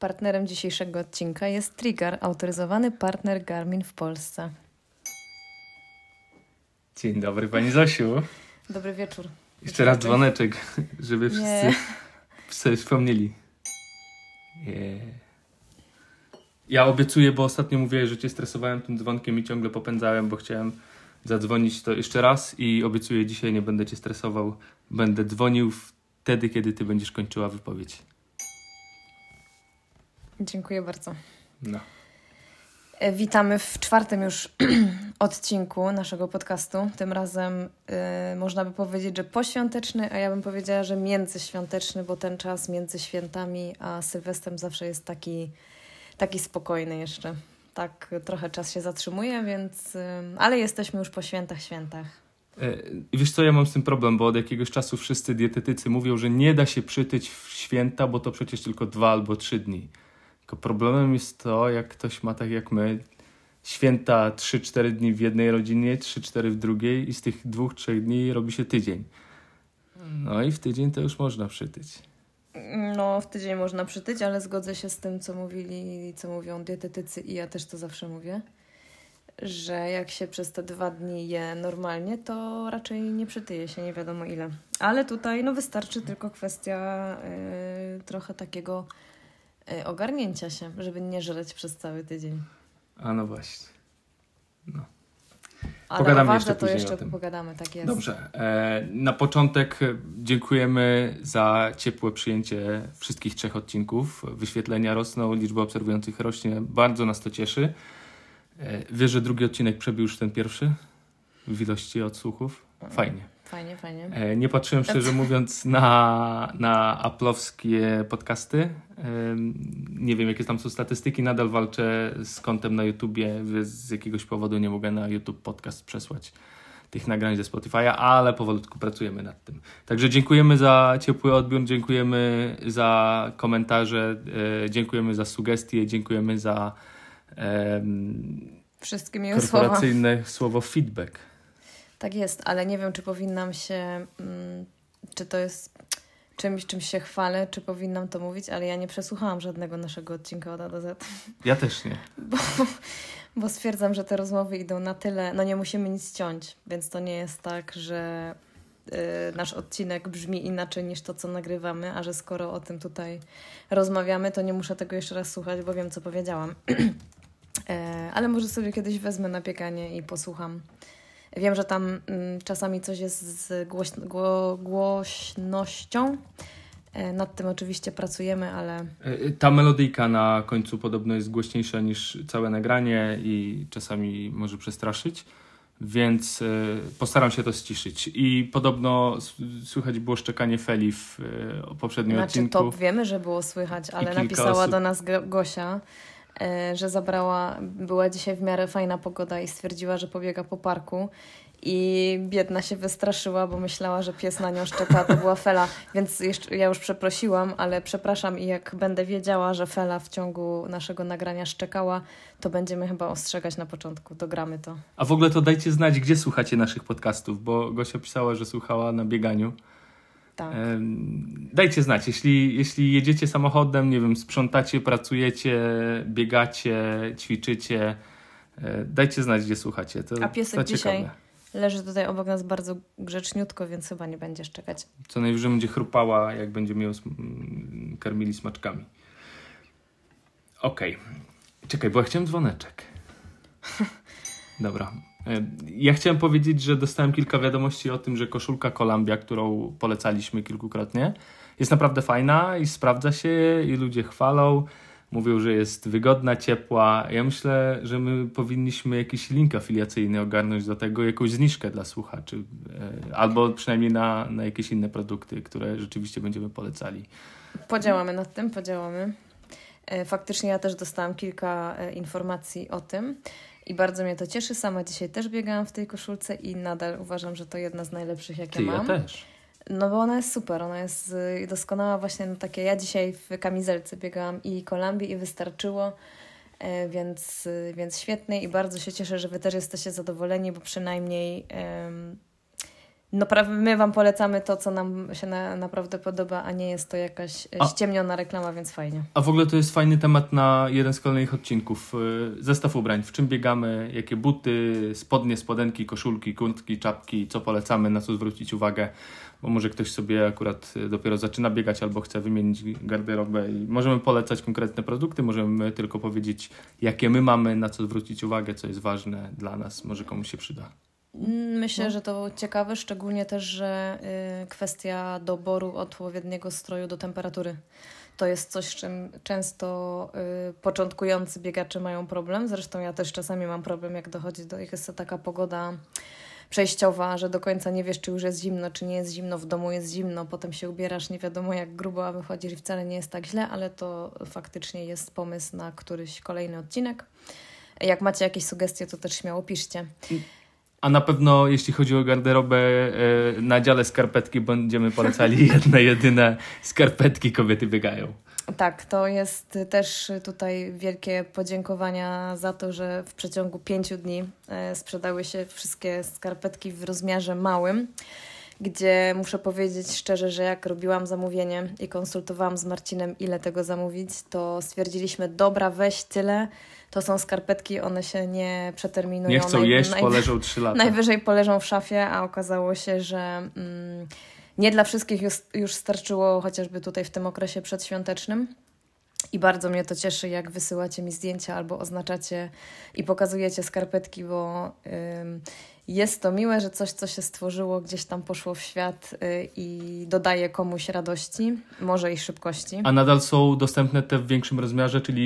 Partnerem dzisiejszego odcinka jest Trigger, autoryzowany partner Garmin w Polsce. Dzień dobry, pani Zosiu. Dobry wieczór. Jeszcze raz dzwoneczek, żeby wszyscy sobie wspomnieli. Ja obiecuję, bo ostatnio mówiłem, że cię stresowałem tym dzwonkiem i ciągle popędzałem, bo chciałem zadzwonić to jeszcze raz i obiecuję, dzisiaj nie będę cię stresował. Będę dzwonił wtedy, kiedy ty będziesz kończyła wypowiedź. Dziękuję bardzo. No. Witamy w czwartym już odcinku naszego podcastu. Tym razem można by powiedzieć, że poświąteczny, a ja bym powiedziała, że międzyświąteczny, bo ten czas między świętami a Sylwestrem zawsze jest taki spokojny jeszcze. Tak trochę czas się zatrzymuje, więc... ale jesteśmy już po świętach. Wiesz co, ja mam z tym problem, bo od jakiegoś czasu wszyscy dietetycy mówią, że nie da się przytyć w święta, bo to przecież tylko 2 albo 3 dni. Tylko problemem jest to, jak ktoś ma tak jak my, święta 3-4 dni w jednej rodzinie, 3-4 w drugiej i z tych 2-3 dni robi się tydzień. No i w tydzień to już można przytyć. No, w tydzień można przytyć, ale zgodzę się z tym, co mówią dietetycy i ja też to zawsze mówię, że jak się przez te 2 dni je normalnie, to raczej nie przytyje się nie wiadomo ile. Ale tutaj wystarczy tylko kwestia trochę takiego ogarnięcia się, żeby nie żreć przez cały tydzień. A no właśnie. No. Ale pogadamy jeszcze o tym. Pogadamy, tak jest. Dobrze. Na początek dziękujemy za ciepłe przyjęcie wszystkich 3 odcinków. Wyświetlenia rosną, liczba obserwujących rośnie. Bardzo nas to cieszy. Wiesz, że drugi odcinek przebił już ten pierwszy w ilości odsłuchów? Fajnie. Fajnie. Nie patrzyłem, szczerze mówiąc, na Apple'owskie podcasty. Nie wiem, jakie tam są statystyki. Nadal walczę z kontem na YouTubie. Z jakiegoś powodu nie mogę na YouTube podcast przesłać tych nagrań ze Spotify'a, ale powolutku pracujemy nad tym. Także dziękujemy za ciepły odbiór, dziękujemy za komentarze, dziękujemy za sugestie, dziękujemy za wszystkie miłe korporacyjne słowo feedback. Tak jest, ale nie wiem, czy powinnam się, czy to jest czymś się chwalę, czy powinnam to mówić, ale ja nie przesłuchałam żadnego naszego odcinka od A do Z. Ja też nie. Bo stwierdzam, że te rozmowy idą na tyle, nie musimy nic ciąć, więc to nie jest tak, że nasz odcinek brzmi inaczej niż to, co nagrywamy, a że skoro o tym tutaj rozmawiamy, to nie muszę tego jeszcze raz słuchać, bo wiem, co powiedziałam. Ale może sobie kiedyś wezmę na bieganie i posłucham. Wiem, że tam czasami coś jest z głośnością. Nad tym oczywiście pracujemy, ale... Ta melodyjka na końcu podobno jest głośniejsza niż całe nagranie i czasami może przestraszyć, więc postaram się to ściszyć. I podobno słychać było szczekanie Feli w poprzednim odcinku. To wiemy, że było słychać, ale napisała do nas Gosia, że była dzisiaj w miarę fajna pogoda i stwierdziła, że pobiega po parku i biedna się wystraszyła, bo myślała, że pies na nią szczeka, to była Fela, więc ja już przeprosiłam, ale przepraszam i jak będę wiedziała, że Fela w ciągu naszego nagrania szczekała, to będziemy chyba ostrzegać na początku, dogramy to. A w ogóle to dajcie znać, gdzie słuchacie naszych podcastów, bo Gosia pisała, że słuchała na bieganiu. Tak. Dajcie znać, jeśli jedziecie samochodem, nie wiem, sprzątacie, pracujecie, biegacie, ćwiczycie, dajcie znać, gdzie słuchacie. A piesek dzisiaj leży tutaj obok nas bardzo grzeczniutko, więc chyba nie będzie szczekać. Co najwyżej będzie chrupała, jak będziemy ją karmili smaczkami. Okej. Czekaj, bo ja chciałem dzwoneczek. Dobra. Ja chciałem powiedzieć, że dostałem kilka wiadomości o tym, że koszulka Columbia, którą polecaliśmy kilkukrotnie, jest naprawdę fajna i sprawdza się i ludzie chwalą. Mówią, że jest wygodna, ciepła. Ja myślę, że my powinniśmy jakiś link afiliacyjny ogarnąć do tego, jakąś zniżkę dla słuchaczy. Albo przynajmniej na jakieś inne produkty, które rzeczywiście będziemy polecali. Podziałamy nad tym. Faktycznie ja też dostałam kilka informacji o tym. I bardzo mnie to cieszy. Sama dzisiaj też biegałam w tej koszulce i nadal uważam, że to jedna z najlepszych, jakie mam. Ja też. No bo ona jest super, ona jest doskonała właśnie na takie... Ja dzisiaj w kamizelce biegałam i Columbii i wystarczyło, więc świetnie i bardzo się cieszę, że wy też jesteście zadowoleni, bo przynajmniej No my wam polecamy to, co nam się naprawdę podoba, a nie jest to jakaś ściemniona reklama, więc fajnie. A w ogóle to jest fajny temat na jeden z kolejnych odcinków. Zestaw ubrań. W czym biegamy, jakie buty, spodnie, spodenki, koszulki, kurtki, czapki, co polecamy, na co zwrócić uwagę. Bo może ktoś sobie akurat dopiero zaczyna biegać albo chce wymienić garderobę i możemy polecać konkretne produkty, możemy tylko powiedzieć, jakie my mamy, na co zwrócić uwagę, co jest ważne dla nas, może komuś się przyda. Myślę, że to ciekawe, szczególnie też, że kwestia doboru odpowiedniego stroju do temperatury. To jest coś, z czym często początkujący biegacze mają problem. Zresztą ja też czasami mam problem, jak dochodzi do ich, jest to taka pogoda przejściowa, że do końca nie wiesz, czy już jest zimno, czy nie jest zimno, w domu jest zimno, potem się ubierasz nie wiadomo jak grubo, a wychodzisz i wcale nie jest tak źle, ale to faktycznie jest pomysł na któryś kolejny odcinek. Jak macie jakieś sugestie, to też śmiało piszcie. A na pewno jeśli chodzi o garderobę, na dziale skarpetki będziemy polecali jedne, jedyne skarpetki kobiety biegają. Tak, to jest też tutaj wielkie podziękowania za to, że w przeciągu 5 dni sprzedały się wszystkie skarpetki w rozmiarze małym, gdzie muszę powiedzieć szczerze, że jak robiłam zamówienie i konsultowałam z Marcinem, ile tego zamówić, to stwierdziliśmy, dobra, weź tyle, to są skarpetki, one się nie przeterminują. Nie chcą jeść, poleżą 3 lata. Najwyżej poleżą w szafie, a okazało się, że nie dla wszystkich już starczyło, chociażby tutaj w tym okresie przedświątecznym. I bardzo mnie to cieszy, jak wysyłacie mi zdjęcia albo oznaczacie i pokazujecie skarpetki, bo jest to miłe, że coś, co się stworzyło, gdzieś tam poszło w świat i dodaje komuś radości, może i szybkości. A nadal są dostępne te w większym rozmiarze, czyli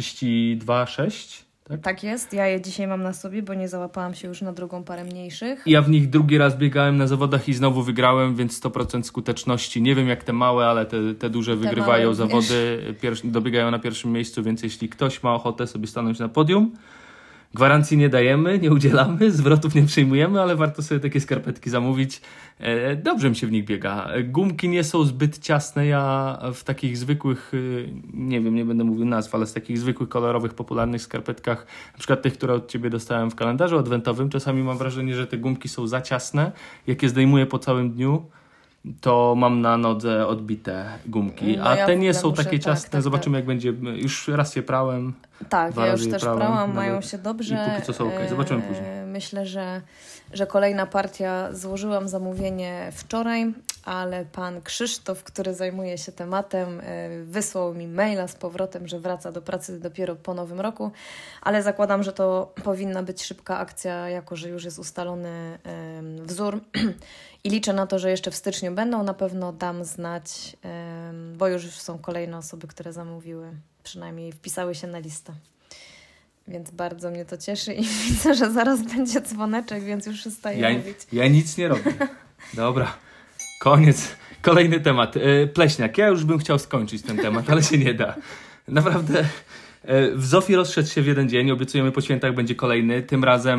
42,6? Tak? Tak jest. Ja je dzisiaj mam na sobie, bo nie załapałam się już na drugą parę mniejszych. Ja w nich drugi raz biegałem na zawodach i znowu wygrałem, więc 100% skuteczności. Nie wiem jak te małe, ale te duże wygrywają małe zawody, dobiegają na pierwszym miejscu, więc jeśli ktoś ma ochotę sobie stanąć na podium, gwarancji nie dajemy, nie udzielamy, zwrotów nie przyjmujemy, ale warto sobie takie skarpetki zamówić. Dobrze mi się w nich biega. Gumki nie są zbyt ciasne. Ja w takich zwykłych, nie wiem, nie będę mówił nazw, ale z takich zwykłych, kolorowych, popularnych skarpetkach, na przykład tych, które od Ciebie dostałem w kalendarzu adwentowym, czasami mam wrażenie, że te gumki są za ciasne. Jak je zdejmuję po całym dniu, to mam na nodze odbite gumki, a te nie są takie ciasne. Tak, zobaczymy jak będzie. Już raz je prałem. Tak, ja już też prałam, mają się dobrze. I póki co są okej. Zobaczymy później. Myślę, że kolejna partia, złożyłam zamówienie wczoraj, ale pan Krzysztof, który zajmuje się tematem, wysłał mi maila z powrotem, że wraca do pracy dopiero po nowym roku, ale zakładam, że to powinna być szybka akcja, jako że już jest ustalony wzór i liczę na to, że jeszcze w styczniu będą. Na pewno dam znać, bo już są kolejne osoby, które zamówiły, przynajmniej wpisały się na listę. Więc bardzo mnie to cieszy i widzę, że zaraz będzie dzwoneczek, więc już przestaję mówić. Ja nic nie robię. Dobra, koniec. Kolejny temat. Pleśniak. Ja już bym chciał skończyć ten temat, ale się nie da. Naprawdę w Zofii rozszedł się w jeden dzień. Obiecujemy, po świętach będzie kolejny. Tym razem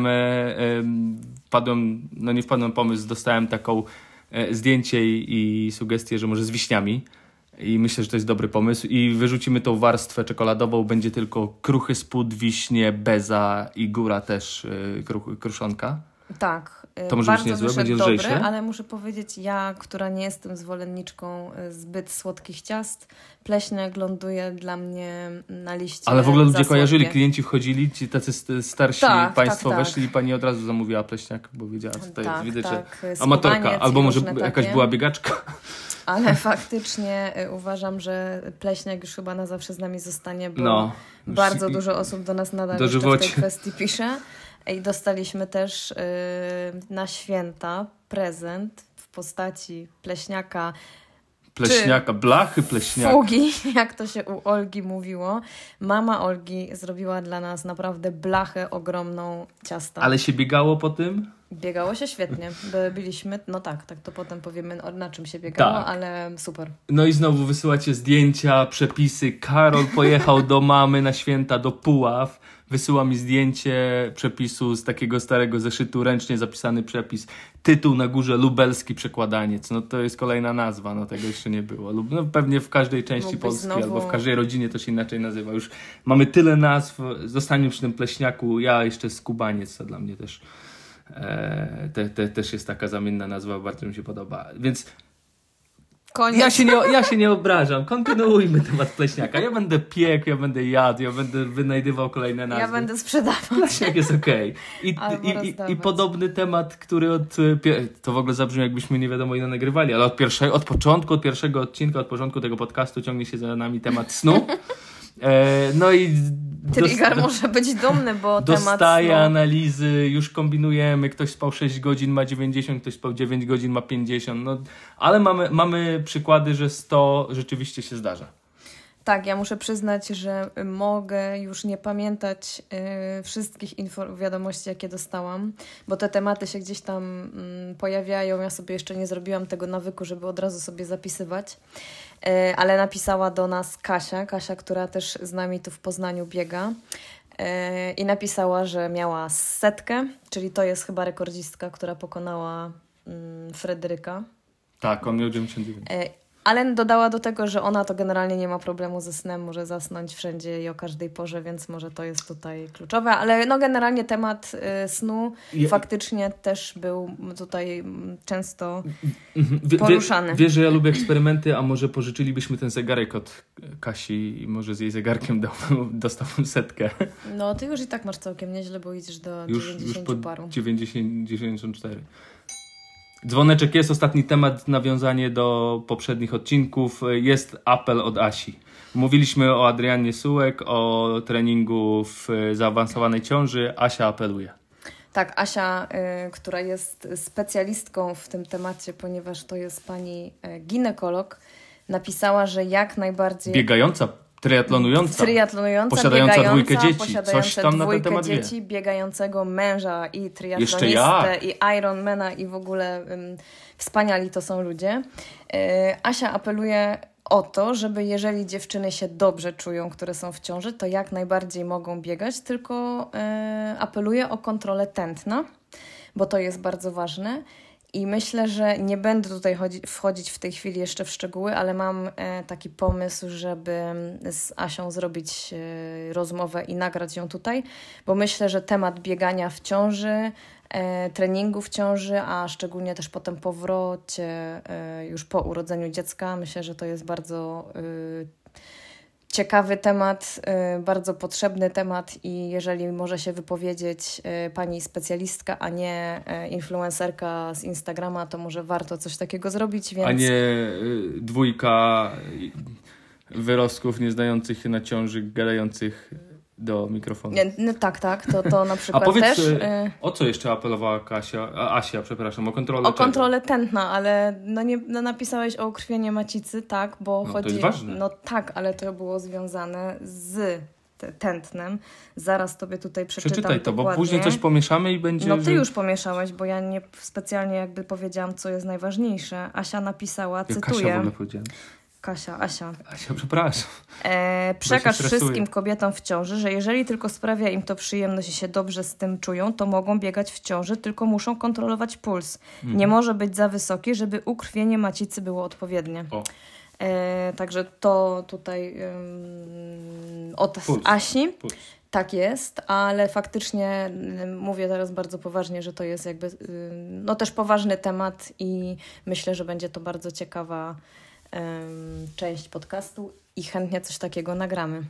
nie wpadłem na pomysł, dostałem taką zdjęcie i sugestię, że może z wiśniami. I myślę, że to jest dobry pomysł. I wyrzucimy tą warstwę czekoladową. Będzie tylko kruchy spód, wiśnie, beza i góra też kruszonka. Tak. To może być niezłe, będzie lżejsze. Dobry, ale muszę powiedzieć, ja, która nie jestem zwolenniczką zbyt słodkich ciast, pleśniak ląduje dla mnie na liście. Ale w ogóle ludzie kojarzyli, klienci wchodzili, ci tacy starsi państwo weszli i pani od razu zamówiła pleśniak, bo wiedziała, co to jest. Widać, że amatorka, albo może jakaś była biegaczka. Ale faktycznie uważam, że pleśniak już chyba na zawsze z nami zostanie, bo bardzo dużo osób do nas nadal jeszcze w tej kwestii pisze. I dostaliśmy też na święta prezent w postaci pleśniaka. Blachy pleśniaka. Fugi, jak to się u Olgi mówiło. Mama Olgi zrobiła dla nas naprawdę blachę ogromną ciasta. Ale się biegało po tym? Biegało się świetnie. Byliśmy, tak to potem powiemy, na czym się biegało, tak. Ale super. No i znowu wysyłacie zdjęcia, przepisy. Karol pojechał do mamy na święta do Puław. Wysyła mi zdjęcie przepisu z takiego starego zeszytu, ręcznie zapisany przepis. Tytuł na górze Lubelski Przekładaniec. No to jest kolejna nazwa, no tego jeszcze nie było. No pewnie w każdej części Polski albo w każdej rodzinie to się inaczej nazywa. Już mamy tyle nazw, zostaniemy przy tym pleśniaku. Ja jeszcze Skubaniec, to dla mnie też Też jest taka zamienna nazwa, bardzo mi się podoba. Więc Koniec. ja się nie obrażam. Kontynuujmy temat pleśniaka. Ja będę piekł, ja będę jadł, ja będę wynajdywał kolejne nazwy. Ja będę sprzedawał. Pleśniak jest okej. I podobny temat, który to w ogóle zabrzmi, jakbyśmy nie wiadomo ile nagrywali, ale od pierwszego odcinka, od porządku tego podcastu ciągnie się za nami temat snu. No i Trigger może być dumny, bo dostaje temat analizy, już kombinujemy, ktoś spał 6 godzin, ma 90, ktoś spał 9 godzin, ma 50, no, ale mamy przykłady, że 100 rzeczywiście się zdarza. Tak, ja muszę przyznać, że mogę już nie pamiętać wszystkich wiadomości, jakie dostałam, bo te tematy się gdzieś tam pojawiają. Ja sobie jeszcze nie zrobiłam tego nawyku, żeby od razu sobie zapisywać. Ale napisała do nas Kasia, która też z nami tu w Poznaniu biega. I napisała, że miała 100, czyli to jest chyba rekordzistka, która pokonała Fryderyka. Tak, on miał 99. Ale dodała do tego, że ona to generalnie nie ma problemu ze snem, może zasnąć wszędzie i o każdej porze, więc może to jest tutaj kluczowe. Ale no generalnie temat snu faktycznie też był tutaj często poruszany. Wiesz, że ja lubię eksperymenty, a może pożyczylibyśmy ten zegarek od Kasi i może z jej zegarkiem dostałbym 100. No ty już i tak masz całkiem nieźle, bo idziesz do 90 już paru. 94. Dzwoneczek jest, ostatni temat, nawiązanie do poprzednich odcinków. Jest apel od Asi. Mówiliśmy o Adrianie Sułek, o treningu w zaawansowanej ciąży. Asia apeluje. Tak, Asia, która jest specjalistką w tym temacie, ponieważ to jest pani ginekolog, napisała, że jak najbardziej... Biegająca, triatlonująca, posiadająca dwójkę dzieci. Coś tam na ten temat dzieci, biegającego męża i triatlonistę i Ironmana i w ogóle wspaniali to są ludzie. Asia apeluje o to, żeby jeżeli dziewczyny się dobrze czują, które są w ciąży, to jak najbardziej mogą biegać, tylko apeluje o kontrolę tętna, bo to jest bardzo ważne. I myślę, że nie będę tutaj wchodzić w tej chwili jeszcze w szczegóły, ale mam taki pomysł, żeby z Asią zrobić rozmowę i nagrać ją tutaj, bo myślę, że temat biegania w ciąży, treningu w ciąży, a szczególnie też po tym powrocie już po urodzeniu dziecka, myślę, że to jest bardzo ciekawy temat, bardzo potrzebny temat i jeżeli może się wypowiedzieć pani specjalistka, a nie influencerka z Instagrama, to może warto coś takiego zrobić. Więc... A nie dwójka wyrostków nie znających się na ciąży, gadających do mikrofonu. No tak, to na przykład a powiedz, też... o co jeszcze apelowała Asia, przepraszam, o kontrolę O kontrolę tętna, ale napisałeś o ukrwienie macicy, tak, bo chodzi... To jest ważne. No tak, ale to było związane z tętnem. Zaraz tobie tutaj przeczytaj to, dokładnie. Bo później coś pomieszamy i będzie... No ty już pomieszałeś, bo ja nie specjalnie jakby powiedziałam, co jest najważniejsze. Asia napisała, cytuję... Kasia w ogóle powiedziałem. Asia, przepraszam. Przekaż wszystkim kobietom w ciąży, że jeżeli tylko sprawia im to przyjemność i się dobrze z tym czują, to mogą biegać w ciąży, tylko muszą kontrolować puls. Nie może być za wysoki, żeby ukrwienie macicy było odpowiednie. Także to tutaj od Asi. Puls. Tak jest, ale faktycznie mówię teraz bardzo poważnie, że to jest jakby no też poważny temat i myślę, że będzie to bardzo ciekawa część podcastu i chętnie coś takiego nagramy.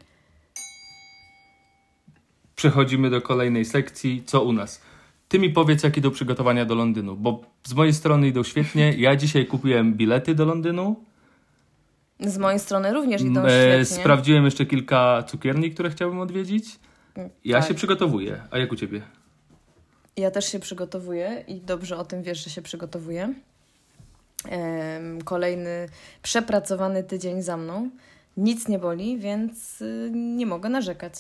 Przechodzimy do kolejnej sekcji. Co u nas? Ty mi powiedz, jak idą przygotowania do Londynu, bo z mojej strony idą świetnie. Ja dzisiaj kupiłem bilety do Londynu. Z mojej strony również idą świetnie. Sprawdziłem jeszcze kilka cukierni, które chciałbym odwiedzić. Ja się przygotowuję. A jak u ciebie? Ja też się przygotowuję i dobrze o tym wiesz, że się przygotowuję. Kolejny przepracowany tydzień za mną. Nic nie boli, więc nie mogę narzekać.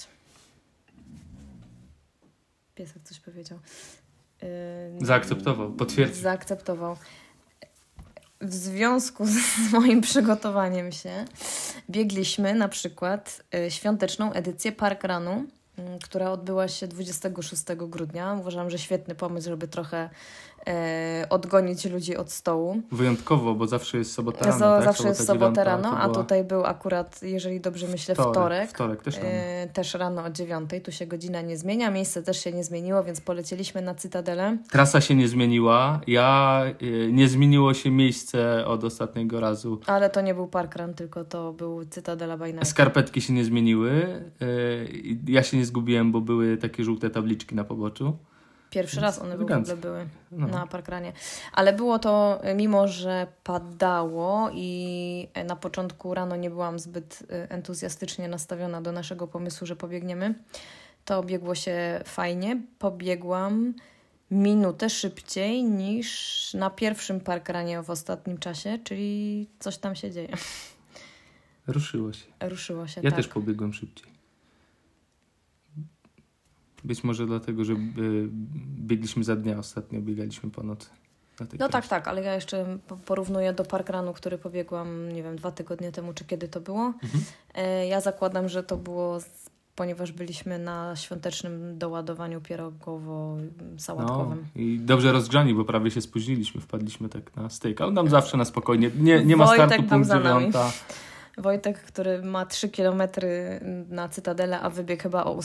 Piesek coś powiedział. Zaakceptował, potwierdził. Zaakceptował. W związku z moim przygotowaniem się biegliśmy na przykład świąteczną edycję Parkrunu, która odbyła się 26 grudnia. Uważam, że świetny pomysł, żeby trochę odgonić ludzi od stołu. Wyjątkowo, bo zawsze jest sobota rano, tak? Zawsze jest sobota rano, a tutaj był akurat, jeżeli dobrze myślę, wtorek. Wtorek też rano. Też rano o 9:00, tu się godzina nie zmienia, miejsce też się nie zmieniło, więc polecieliśmy na Cytadelę. Trasa się nie zmieniła, nie zmieniło się miejsce od ostatniego razu. Ale to nie był parkrun, tylko to był Cytadela by Night. Skarpetki się nie zmieniły, ja się nie zgubiłem, bo były takie żółte tabliczki na poboczu. Pierwszy raz one w ogóle były na parkranie. Ale było to, mimo że padało i na początku rano nie byłam zbyt entuzjastycznie nastawiona do naszego pomysłu, że pobiegniemy, to biegło się fajnie. Pobiegłam minutę szybciej niż na pierwszym parkranie w ostatnim czasie, czyli coś tam się dzieje. Ruszyło się. Ja tak. Też pobiegłem szybciej. Być może dlatego, że biegliśmy za dnia, ostatnio biegaliśmy po nocy. No tak, ale ja jeszcze porównuję do parkrunu, który pobiegłam, nie wiem, 2 tygodnie temu, czy kiedy to było. Ja zakładam, że to było, ponieważ byliśmy na świątecznym doładowaniu pierogowo-sałatkowym. No, i dobrze rozgrzani, bo prawie się spóźniliśmy, wpadliśmy tak na styk, ale nam zawsze na spokojnie, nie ma startu, punkt 9. Wojtek, który ma 3 kilometry na Cytadelę, a wybiegł chyba o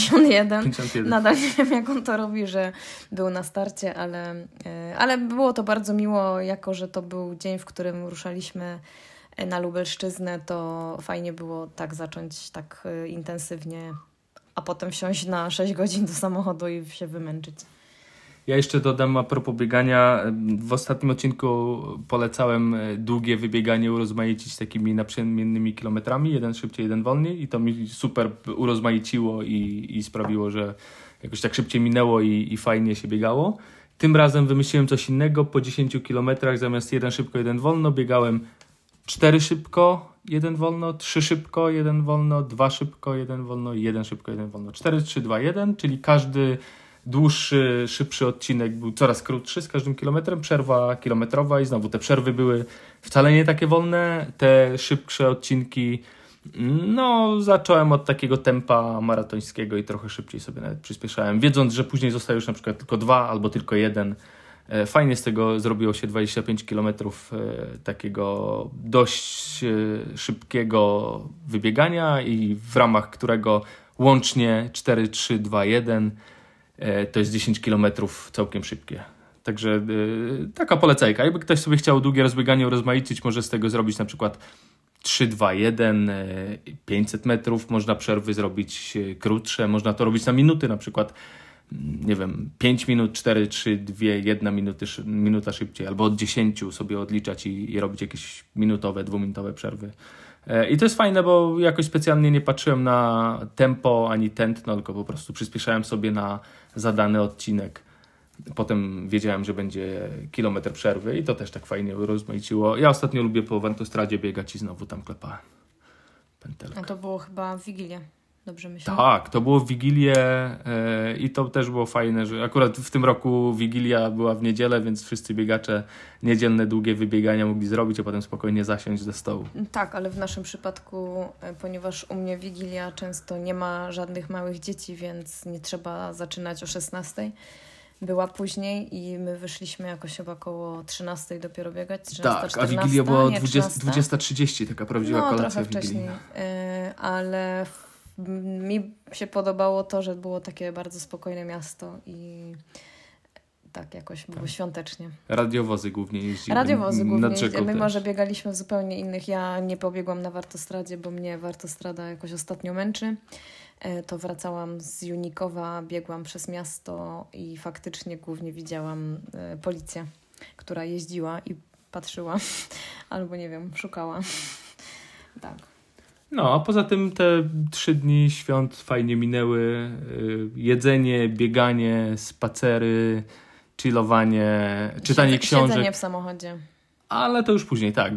8:51. Nadal nie wiem, jak on to robi, że był na starcie, ale było to bardzo miło, jako że to był dzień, w którym ruszaliśmy na Lubelszczyznę, to fajnie było tak zacząć tak intensywnie, a potem wsiąść na 6 godzin do samochodu i się wymęczyć. Ja jeszcze dodam a propos biegania. W ostatnim odcinku polecałem długie wybieganie urozmaicić takimi naprzemiennymi kilometrami. Jeden szybciej, jeden wolniej. I to mi super urozmaiciło i sprawiło, że jakoś tak szybciej minęło i fajnie się biegało. Tym razem wymyśliłem coś innego. Po 10 kilometrach zamiast 1 szybko, 1 wolno biegałem 4 szybko, 1 wolno, 3 szybko, 1 wolno, 2 szybko, 1 wolno i 1 szybko, 1 wolno. 4, 3, 2, 1, czyli każdy dłuższy, szybszy odcinek był coraz krótszy z każdym kilometrem, przerwa kilometrowa i znowu te przerwy były wcale nie takie wolne, te szybsze odcinki, no zacząłem od takiego tempa maratońskiego i trochę szybciej sobie nawet przyspieszałem, wiedząc, że później zostaje już na przykład tylko 2 albo tylko 1. Fajnie z tego zrobiło się 25 km takiego dość szybkiego wybiegania i w ramach którego łącznie 4, 3, 2, 1 to jest 10 km całkiem szybkie. Także taka polecajka. Jakby ktoś sobie chciał długie rozbieganie urozmaicić, może z tego zrobić na przykład 3, 2, 1, 500 metrów. Można przerwy zrobić krótsze. Można to robić na minuty, na przykład nie wiem, 5 minut, 4, 3, 2, 1 minuta szybciej. Albo od 10 sobie odliczać i robić jakieś minutowe, 2-minutowe przerwy. I to jest fajne, bo jakoś specjalnie nie patrzyłem na tempo ani tętno, tylko po prostu przyspieszałem sobie na zadany odcinek. Potem wiedziałem, że będzie kilometr przerwy i to też tak fajnie rozmaiciło. Ja ostatnio lubię po Wentostradzie biegać i znowu tam klepałem pętelkę. A to było chyba w Wigilię, dobrze myślę? Tak, to było w Wigilię i to też było fajne, że akurat w tym roku Wigilia była w niedzielę, więc wszyscy biegacze niedzielne długie wybiegania mogli zrobić, a potem spokojnie zasiąść do stołu. Tak, ale w naszym przypadku, ponieważ u mnie Wigilia często nie ma żadnych małych dzieci, więc nie trzeba zaczynać o 16:00. Była później i my wyszliśmy jakoś chyba około 13:00 dopiero biegać. 13, tak, 14, a Wigilia była o 20:30, taka prawdziwa kolacja wigilijna. Ale mi się podobało to, że było takie bardzo spokojne miasto i tak jakoś było świątecznie. Radiowozy głównie jeździły. Mimo że biegaliśmy w zupełnie innych. Ja nie pobiegłam na Wartostradzie, bo mnie Wartostrada jakoś ostatnio męczy. To wracałam z Junikowa, biegłam przez miasto i faktycznie głównie widziałam policję, która jeździła i patrzyła, albo nie wiem, szukała. Tak. No, a poza tym te 3 dni świąt fajnie minęły. Jedzenie, bieganie, spacery, chillowanie, czytanie książek. Siedzenie w samochodzie. Ale to już później, tak,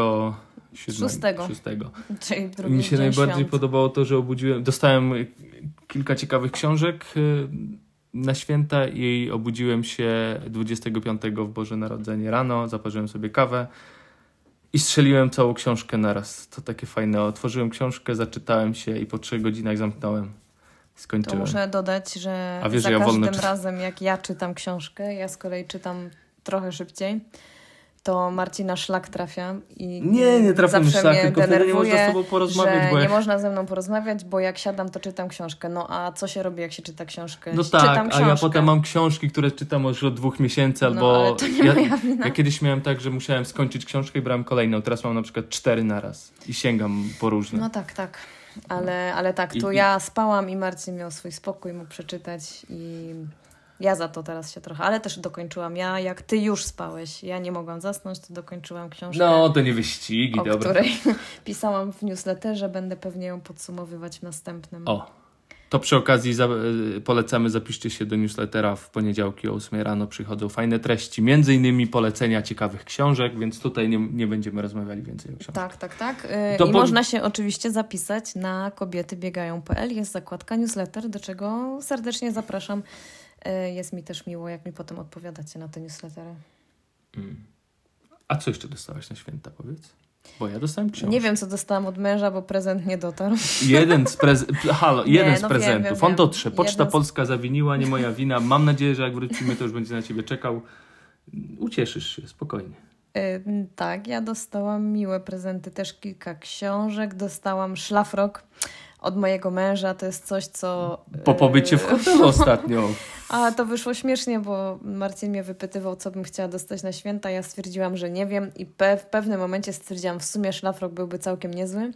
26. Czyli drugi Mi się najbardziej świąt. podobało to, że dostałem kilka ciekawych książek na święta i obudziłem się 25 w Boże Narodzenie rano, zaparzyłem sobie kawę i strzeliłem całą książkę naraz. To takie fajne. Otworzyłem książkę, zaczytałem się i po 3 godzinach zamknąłem. skończyłem. To muszę dodać, że wiesz, za ja każdym razem, jak ja czytam książkę, ja z kolei czytam trochę szybciej, to Marcina szlak trafia i nie trafiam zawsze szlak, mnie tylko wtedy nie można z denerwuje, tobą porozmawiać. że nie można ze mną porozmawiać, bo jak siadam, to czytam książkę. No a co się robi, jak się czyta książkę? No czytam tak, książkę. a ja potem mam książki, które czytam już od 2 miesięcy, albo... No, ale to nie moja wina. Ja kiedyś miałem tak, że musiałem skończyć książkę i brałem kolejną. Teraz mam na przykład 4 naraz i sięgam po różne. No tak. Ale tak, tu ja spałam i Marcin miał swój spokój, mógł przeczytać i ja za to teraz się trochę, ale też dokończyłam. Ja, jak ty już spałeś, ja nie mogłam zasnąć, to dokończyłam książkę. No, to nie wyścigi, o dobra. której pisałam w newsletterze, będę pewnie ją podsumowywać w następnym. To przy okazji polecamy, zapiszcie się do newslettera w poniedziałki o 8 rano, przychodzą fajne treści, między innymi polecenia ciekawych książek, więc tutaj nie będziemy rozmawiali więcej o książkach. Tak. I można się oczywiście zapisać na kobietybiegają.pl, jest zakładka newsletter, do czego serdecznie zapraszam. Jest mi też miło, jak mi potem odpowiadacie na te newslettery. A co jeszcze dostałaś na święta, powiedz? Bo ja dostałem książkę. Nie wiem, co dostałam od męża, bo prezent nie dotarł. Jeden z prezentów. Wiem. On dotrze. Poczta Polska zawiniła, nie moja wina. Mam nadzieję, że jak wrócimy, to już będzie na ciebie czekał. Ucieszysz się, spokojnie. Tak, ja dostałam miłe prezenty, też kilka książek. Dostałam szlafrok od mojego męża. To jest coś, co... Po pobycie w hotelu ostatnio. A to wyszło śmiesznie, bo Marcin mnie wypytywał, co bym chciała dostać na święta. Ja stwierdziłam, że nie wiem i w pewnym momencie stwierdziłam, w sumie szlafrok byłby całkiem niezły.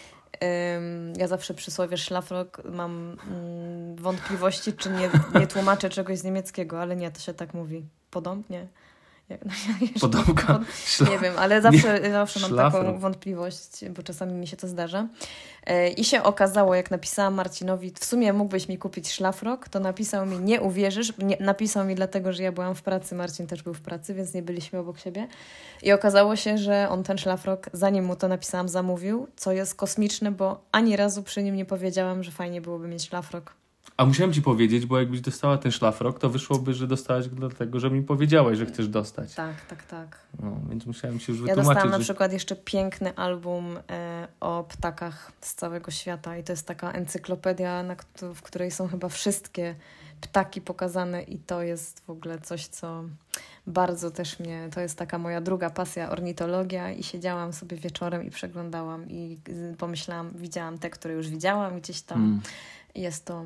Ja zawsze przy słowie szlafrok mam wątpliwości, czy nie tłumaczę czegoś z niemieckiego, ale nie, to się tak mówi. Podobnie. Podobka. Nie wiem, ale zawsze mam taką wątpliwość, bo czasami mi się to zdarza. I się okazało, jak napisałam Marcinowi, w sumie mógłbyś mi kupić szlafrok, to napisał mi, nie uwierzysz, napisał mi dlatego, że ja byłam w pracy, Marcin też był w pracy, więc nie byliśmy obok siebie. I okazało się, że on ten szlafrok, zanim mu to napisałam, zamówił, co jest kosmiczne, bo ani razu przy nim nie powiedziałam, że fajnie byłoby mieć szlafrok. A musiałem ci powiedzieć, bo jakbyś dostała ten szlafrok, to wyszłoby, że dostałaś go dlatego, że mi powiedziałaś, że chcesz dostać. Tak. No, więc musiałem ci już Ja wytłumaczyć. dostałam na przykład jeszcze piękny album o ptakach z całego świata i to jest taka encyklopedia, w której są chyba wszystkie ptaki pokazane i to jest w ogóle coś, co bardzo też mnie, to jest taka moja druga pasja, ornitologia i siedziałam sobie wieczorem i przeglądałam i pomyślałam, widziałam te, które już widziałam gdzieś tam. Jest to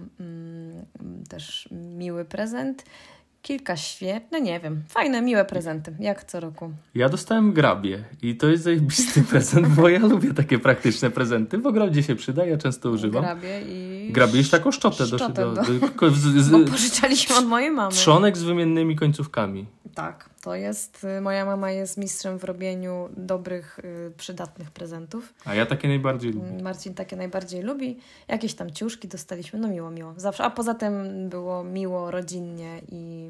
też miły prezent. Kilka świetne, nie wiem, fajne, miłe prezenty, jak co roku. Ja dostałem grabie i to jest zajebisty prezent, bo ja lubię takie praktyczne prezenty. W ogrodzie się przyda, ja często używam. Grabie i taką szczotę. Bo pożyczaliśmy od mojej mamy. Trzonek z wymiennymi końcówkami. Tak, to jest, moja mama jest mistrzem w robieniu dobrych, przydatnych prezentów. A ja takie najbardziej lubię. Marcin takie najbardziej lubi. Jakieś tam ciuszki dostaliśmy, no miło. Zawsze. A poza tym było miło, rodzinnie i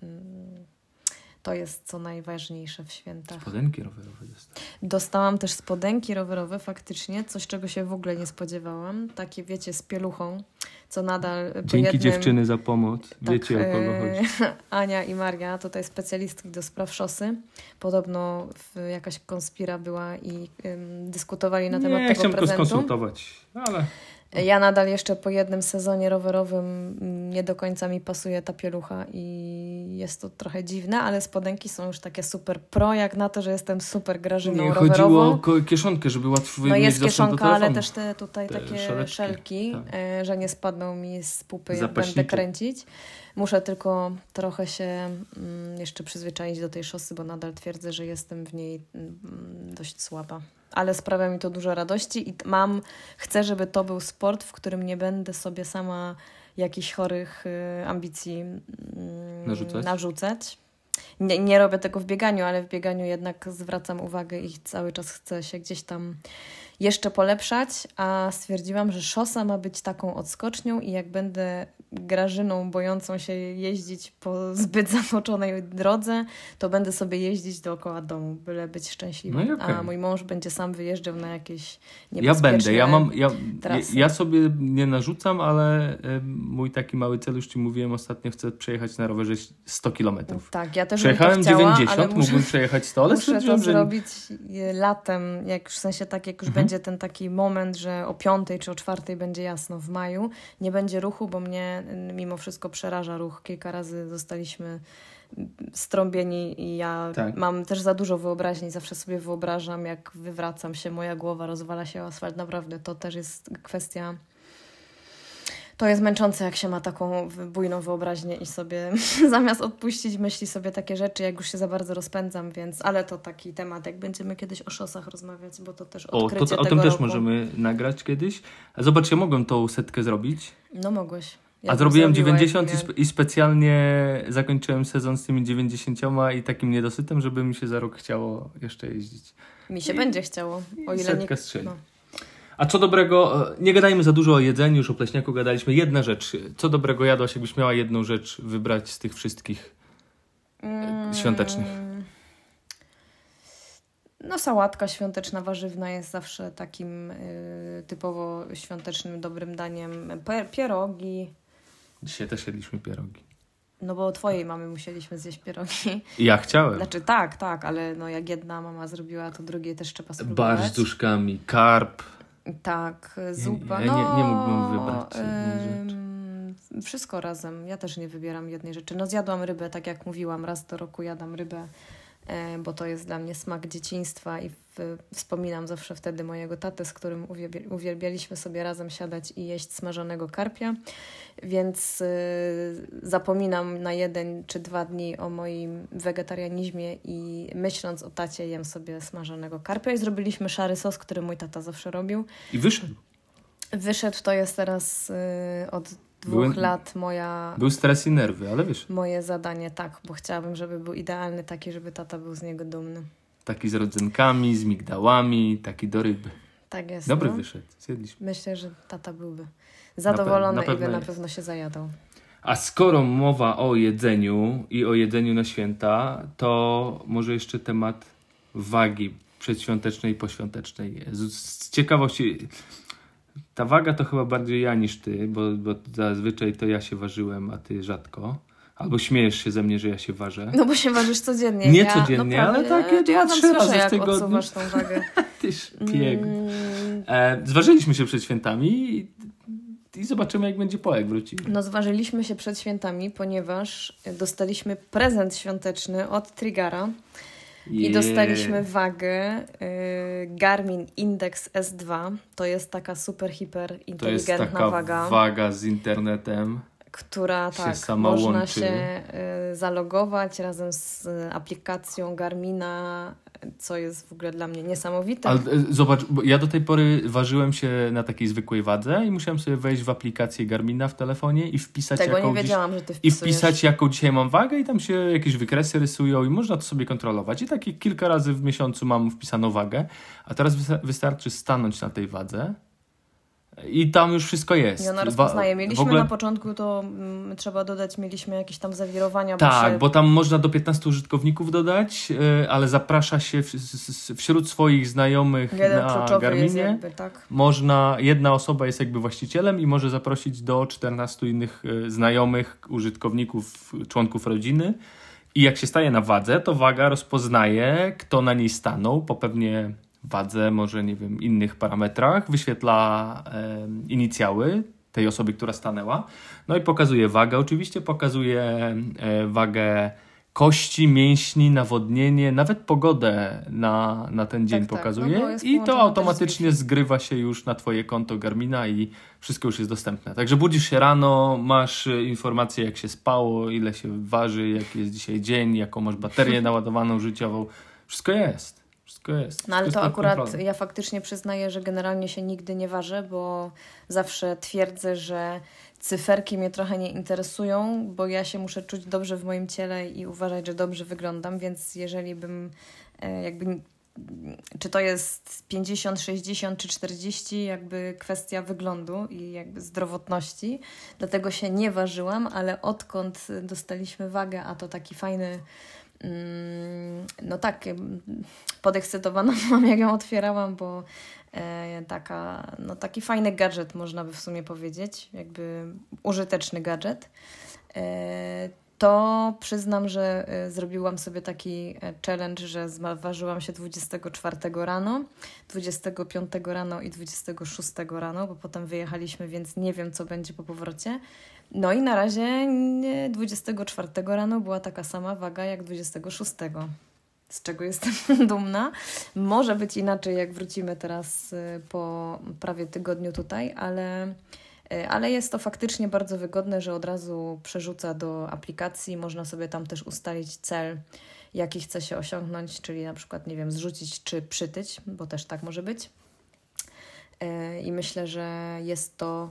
to jest co najważniejsze w świętach. Spodenki rowerowe dostałem. Dostałam też spodenki rowerowe, faktycznie, coś czego się w ogóle nie spodziewałam. Takie, wiecie, z pieluchą, co nadal... Dzięki dziewczyny za pomoc. Tak, wiecie, o kogo chodzi. Ania i Maria, tutaj specjalistki do spraw szosy. Podobno jakaś konspira była i dyskutowali na temat tego prezentu. Nie, chciałem skonsultować, ale... Ja nadal jeszcze po jednym sezonie rowerowym nie do końca mi pasuje ta pielucha i jest to trochę dziwne, ale spodenki są już takie super pro, jak na to, że jestem super Grażyną rowerową. Chodziło o kieszonkę, żeby łatwo mieć jest dostęp do telefonu. ale też te tutaj takie szelki, tak. Że nie spadną mi z pupy, jak będę kręcić. Muszę tylko trochę się jeszcze przyzwyczaić do tej szosy, bo nadal twierdzę, że jestem w niej dość słaba. Ale sprawia mi to dużo radości i chcę, żeby to był sport, w którym nie będę sobie sama jakichś chorych ambicji narzucać. Nie robię tego w bieganiu, ale w bieganiu jednak zwracam uwagę i cały czas chcę się gdzieś tam jeszcze polepszać, a stwierdziłam, że szosa ma być taką odskocznią i jak będę Grażyną bojącą się jeździć po zbyt zamoczonej drodze, to będę sobie jeździć dookoła domu, byle być szczęśliwą. No okay. A mój mąż będzie sam wyjeżdżał na jakieś niebezpieczne trasy. Ja sobie nie narzucam, ale mój taki mały cel, już ci mówiłem ostatnio, chcę przejechać na rowerze 100 kilometrów. Tak, ja też przejechałem bym to chciała, 90, mógłbym przejechać 100, ale muszę to zrobić latem, jak już w sensie tak, jak już będzie będzie ten taki moment, że o 5 czy o 4 będzie jasno w maju. Nie będzie ruchu, bo mnie mimo wszystko przeraża ruch. Kilka razy zostaliśmy strąbieni i ja mam też za dużo wyobraźni. Zawsze sobie wyobrażam, jak wywracam się, moja głowa rozwala się o asfalt. Naprawdę to też jest kwestia... To jest męczące, jak się ma taką bujną wyobraźnię i sobie zamiast odpuścić myśli sobie takie rzeczy, jak już się za bardzo rozpędzam, więc... Ale to taki temat, jak będziemy kiedyś o szosach rozmawiać, bo to też odkrycie tego o tym roku. też możemy nagrać kiedyś. Zobacz, ja mogłem tą 100 zrobić. No mogłeś. Ja a zrobiłem 90 i specjalnie zakończyłem sezon z tymi 90 i takim niedosytem, żeby mi się za rok chciało jeszcze jeździć. Mi się będzie chciało, o ile nie... strzeli. No. A co dobrego, nie gadajmy za dużo o jedzeniu, już o pleśniaku gadaliśmy. Jedna rzecz, co dobrego jadłaś, jakbyś miała jedną rzecz wybrać z tych wszystkich świątecznych? No sałatka świąteczna, warzywna jest zawsze takim typowo świątecznym, dobrym daniem. Pierogi. Dzisiaj też jedliśmy pierogi. No bo twojej mamy musieliśmy zjeść pierogi. Ja chciałem. Znaczy tak, ale no jak jedna mama zrobiła, to drugiej też trzeba spróbować. Barszcz z duszkami, karp. Tak, zupa. Ja nie mógłbym wybrać jednej rzeczy. Wszystko razem. Ja też nie wybieram jednej rzeczy. No zjadłam rybę, tak jak mówiłam, raz do roku jadam rybę, bo to jest dla mnie smak dzieciństwa i wspominam zawsze wtedy mojego tatę, z którym uwielbialiśmy sobie razem siadać i jeść smażonego karpia, więc zapominam na 1 czy 2 dni o moim wegetarianizmie i myśląc o tacie jem sobie smażonego karpia i zrobiliśmy szary sos, który mój tata zawsze robił. I wyszedł. Wyszedł, to jest teraz od 2 lat Był stres i nerwy, ale wiesz. Moje zadanie, tak, bo chciałabym, żeby był idealny, taki, żeby tata był z niego dumny. Taki z rodzynkami, z migdałami, taki do ryby. Tak jest. Dobry wyszedł, zjedliśmy. Myślę, że tata byłby zadowolony i by na pewno się zajadał. A skoro mowa o jedzeniu i o jedzeniu na święta, to może jeszcze temat wagi przedświątecznej i poświątecznej. Z ciekawości... Ta waga to chyba bardziej ja niż ty, bo zazwyczaj to ja się ważyłem, a ty rzadko. Albo śmiejesz się ze mnie, że ja się ważę. No bo się ważysz codziennie. Nie codziennie, no ale takie 2-3 razy w tygodniu. Odsuwasz tą wagę. Ty szpieg. Zważyliśmy się przed świętami i zobaczymy, jak będzie po, jak wrócimy. No zważyliśmy się przed świętami, ponieważ dostaliśmy prezent świąteczny od Trigara. I dostaliśmy wagę Garmin Index S2. To jest taka super, hiper inteligentna waga. To jest taka waga z internetem, która można łączy. Się zalogować razem z aplikacją Garmina, co jest w ogóle dla mnie niesamowite. Ale zobacz, bo ja do tej pory ważyłem się na takiej zwykłej wadze i musiałem sobie wejść w aplikację Garmina w telefonie i wpisać jaką dzisiaj mam wagę i tam się jakieś wykresy rysują i można to sobie kontrolować. I takie kilka razy w miesiącu mam wpisaną wagę, a teraz wystarczy stanąć na tej wadze i tam już wszystko jest. I ona rozpoznaje. Mieliśmy na początku, to trzeba dodać, mieliśmy jakieś tam zawirowania. Tak, bo tam można do 15 użytkowników dodać, ale zaprasza się wśród swoich znajomych na Garminie. Jedna osoba jest jakby właścicielem i może zaprosić do 14 innych znajomych, użytkowników, członków rodziny. I jak się staje na wadze, to waga rozpoznaje, kto na niej stanął, po pewnie wadze, może nie wiem, innych parametrach, wyświetla inicjały tej osoby, która stanęła, no i pokazuje wagę, oczywiście pokazuje wagę kości, mięśni, nawodnienie, nawet pogodę na ten dzień pokazuje i to automatycznie zgrywa się już na twoje konto Garmina i wszystko już jest dostępne. Także budzisz się rano, masz informację, jak się spało, ile się waży, jaki jest dzisiaj dzień, jaką masz baterię naładowaną życiową, wszystko jest. No ale to akurat ja faktycznie przyznaję, że generalnie się nigdy nie ważę, bo zawsze twierdzę, że cyferki mnie trochę nie interesują, bo ja się muszę czuć dobrze w moim ciele i uważać, że dobrze wyglądam, więc jeżeli bym czy to jest 50, 60 czy 40, jakby kwestia wyglądu i jakby zdrowotności, dlatego się nie ważyłam, ale odkąd dostaliśmy wagę, a to taki fajny podekscytowana mam, jak ją otwierałam, bo taki fajny gadżet, można by w sumie powiedzieć, jakby użyteczny gadżet, to przyznam, że zrobiłam sobie taki challenge, że ważyłam się 24 rano, 25 rano i 26 rano, bo potem wyjechaliśmy, więc nie wiem, co będzie po powrocie. No i na razie 24 rano była taka sama waga jak 26, z czego jestem dumna. Może być inaczej, jak wrócimy teraz po prawie tygodniu tutaj, ale jest to faktycznie bardzo wygodne, że od razu przerzuca do aplikacji. Można sobie tam też ustalić cel, jaki chce się osiągnąć, czyli na przykład, nie wiem, zrzucić czy przytyć, bo też tak może być. I myślę, że jest to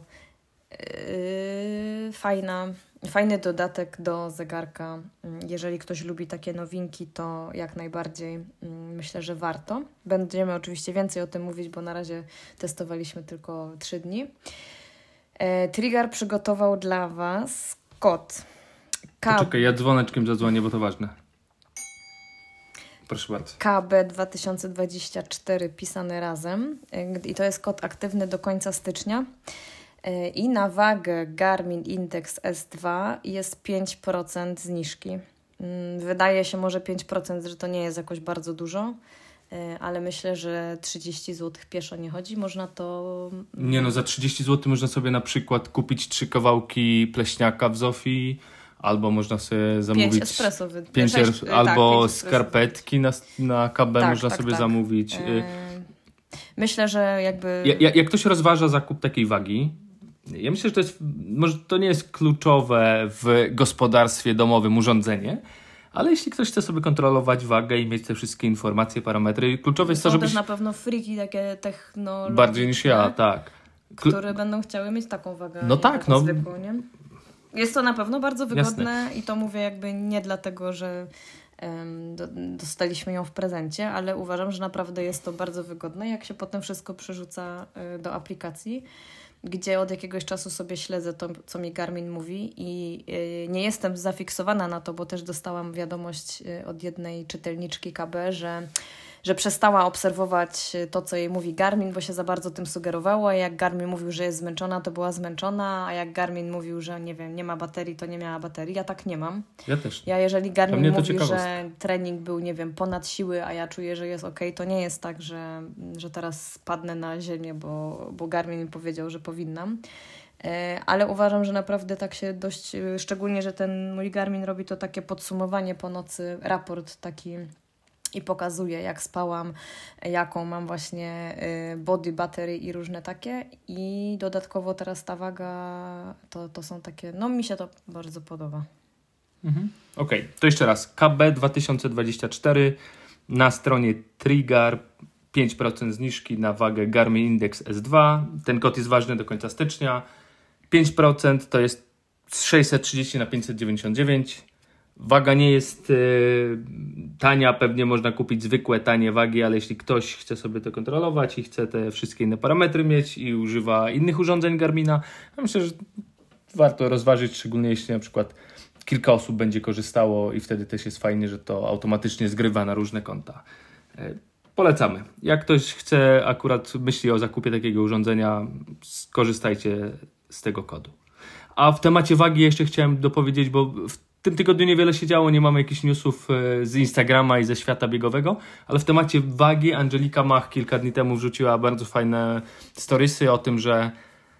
fajny dodatek do zegarka. Jeżeli ktoś lubi takie nowinki, to jak najbardziej myślę, że warto. Będziemy oczywiście więcej o tym mówić, bo na razie testowaliśmy tylko 3 dni. Trigger przygotował dla Was kod. Poczekaj, ja dzwoneczkiem zadzwonię, bo to ważne. Proszę bardzo. KB 2024 pisane razem i to jest kod aktywny do końca stycznia. I na wagę Garmin Index S2 jest 5% zniżki. Wydaje się może 5%, że to nie jest jakoś bardzo dużo, ale myślę, że 30 zł pieszo nie chodzi. Można to... Nie no, za 30 zł można sobie na przykład kupić 3 kawałki pleśniaka w Zofii, albo można sobie zamówić 5 espresso. Albo 5 skarpetki na KB można sobie zamówić. Myślę, że jakby... Jak ktoś rozważa zakup takiej wagi, ja myślę, że to jest, może to nie jest kluczowe w gospodarstwie domowym urządzenie, ale jeśli ktoś chce sobie kontrolować wagę i mieć te wszystkie informacje, parametry, kluczowe jest to, żebyś... Są też na pewno freaki takie technologiczne. Bardziej niż ja, tak. Które będą chciały mieć taką wagę. No tak, no. Zwykłą, nie? Jest to na pewno bardzo wygodne. Jasne. I to mówię jakby nie dlatego, że dostaliśmy ją w prezencie, ale uważam, że naprawdę jest to bardzo wygodne, jak się potem wszystko przerzuca do aplikacji, gdzie od jakiegoś czasu sobie śledzę to, co mi Garmin mówi i nie jestem zafiksowana na to, bo też dostałam wiadomość od jednej czytelniczki KB, że przestała obserwować to, co jej mówi Garmin, bo się za bardzo tym sugerowała. A jak Garmin mówił, że jest zmęczona, to była zmęczona, a jak Garmin mówił, że nie wiem, nie ma baterii, to nie miała baterii. Ja tak nie mam. Ja też. Jeżeli Garmin mówi, że trening był, nie wiem, ponad siły, a ja czuję, że jest okej, to nie jest tak, że teraz spadnę na ziemię, bo Garmin mi powiedział, że powinnam. Ale uważam, że naprawdę tak się dość, szczególnie, że ten mój Garmin robi to takie podsumowanie po nocy, raport taki i pokazuje, jak spałam, jaką mam właśnie body, battery i różne takie. I dodatkowo teraz ta waga, to są takie, no mi się to bardzo podoba. Okej, to jeszcze raz. KB 2024 na stronie Trigger 5% zniżki na wagę Garmin Index S2. Ten kod jest ważny do końca stycznia. 5% to jest z 630 na 599. Waga nie jest tania, pewnie można kupić zwykłe, tanie wagi, ale jeśli ktoś chce sobie to kontrolować i chce te wszystkie inne parametry mieć i używa innych urządzeń Garmina, ja myślę, że warto rozważyć, szczególnie jeśli na przykład kilka osób będzie korzystało i wtedy też jest fajnie, że to automatycznie zgrywa na różne konta. Polecamy. Jak ktoś chce, akurat myśli o zakupie takiego urządzenia, skorzystajcie z tego kodu. A w temacie wagi jeszcze chciałem dopowiedzieć, bo w tym tygodniu niewiele się działo, nie mamy jakichś newsów z Instagrama i ze świata biegowego, ale w temacie wagi Angelika Mach kilka dni temu wrzuciła bardzo fajne storiesy o tym, że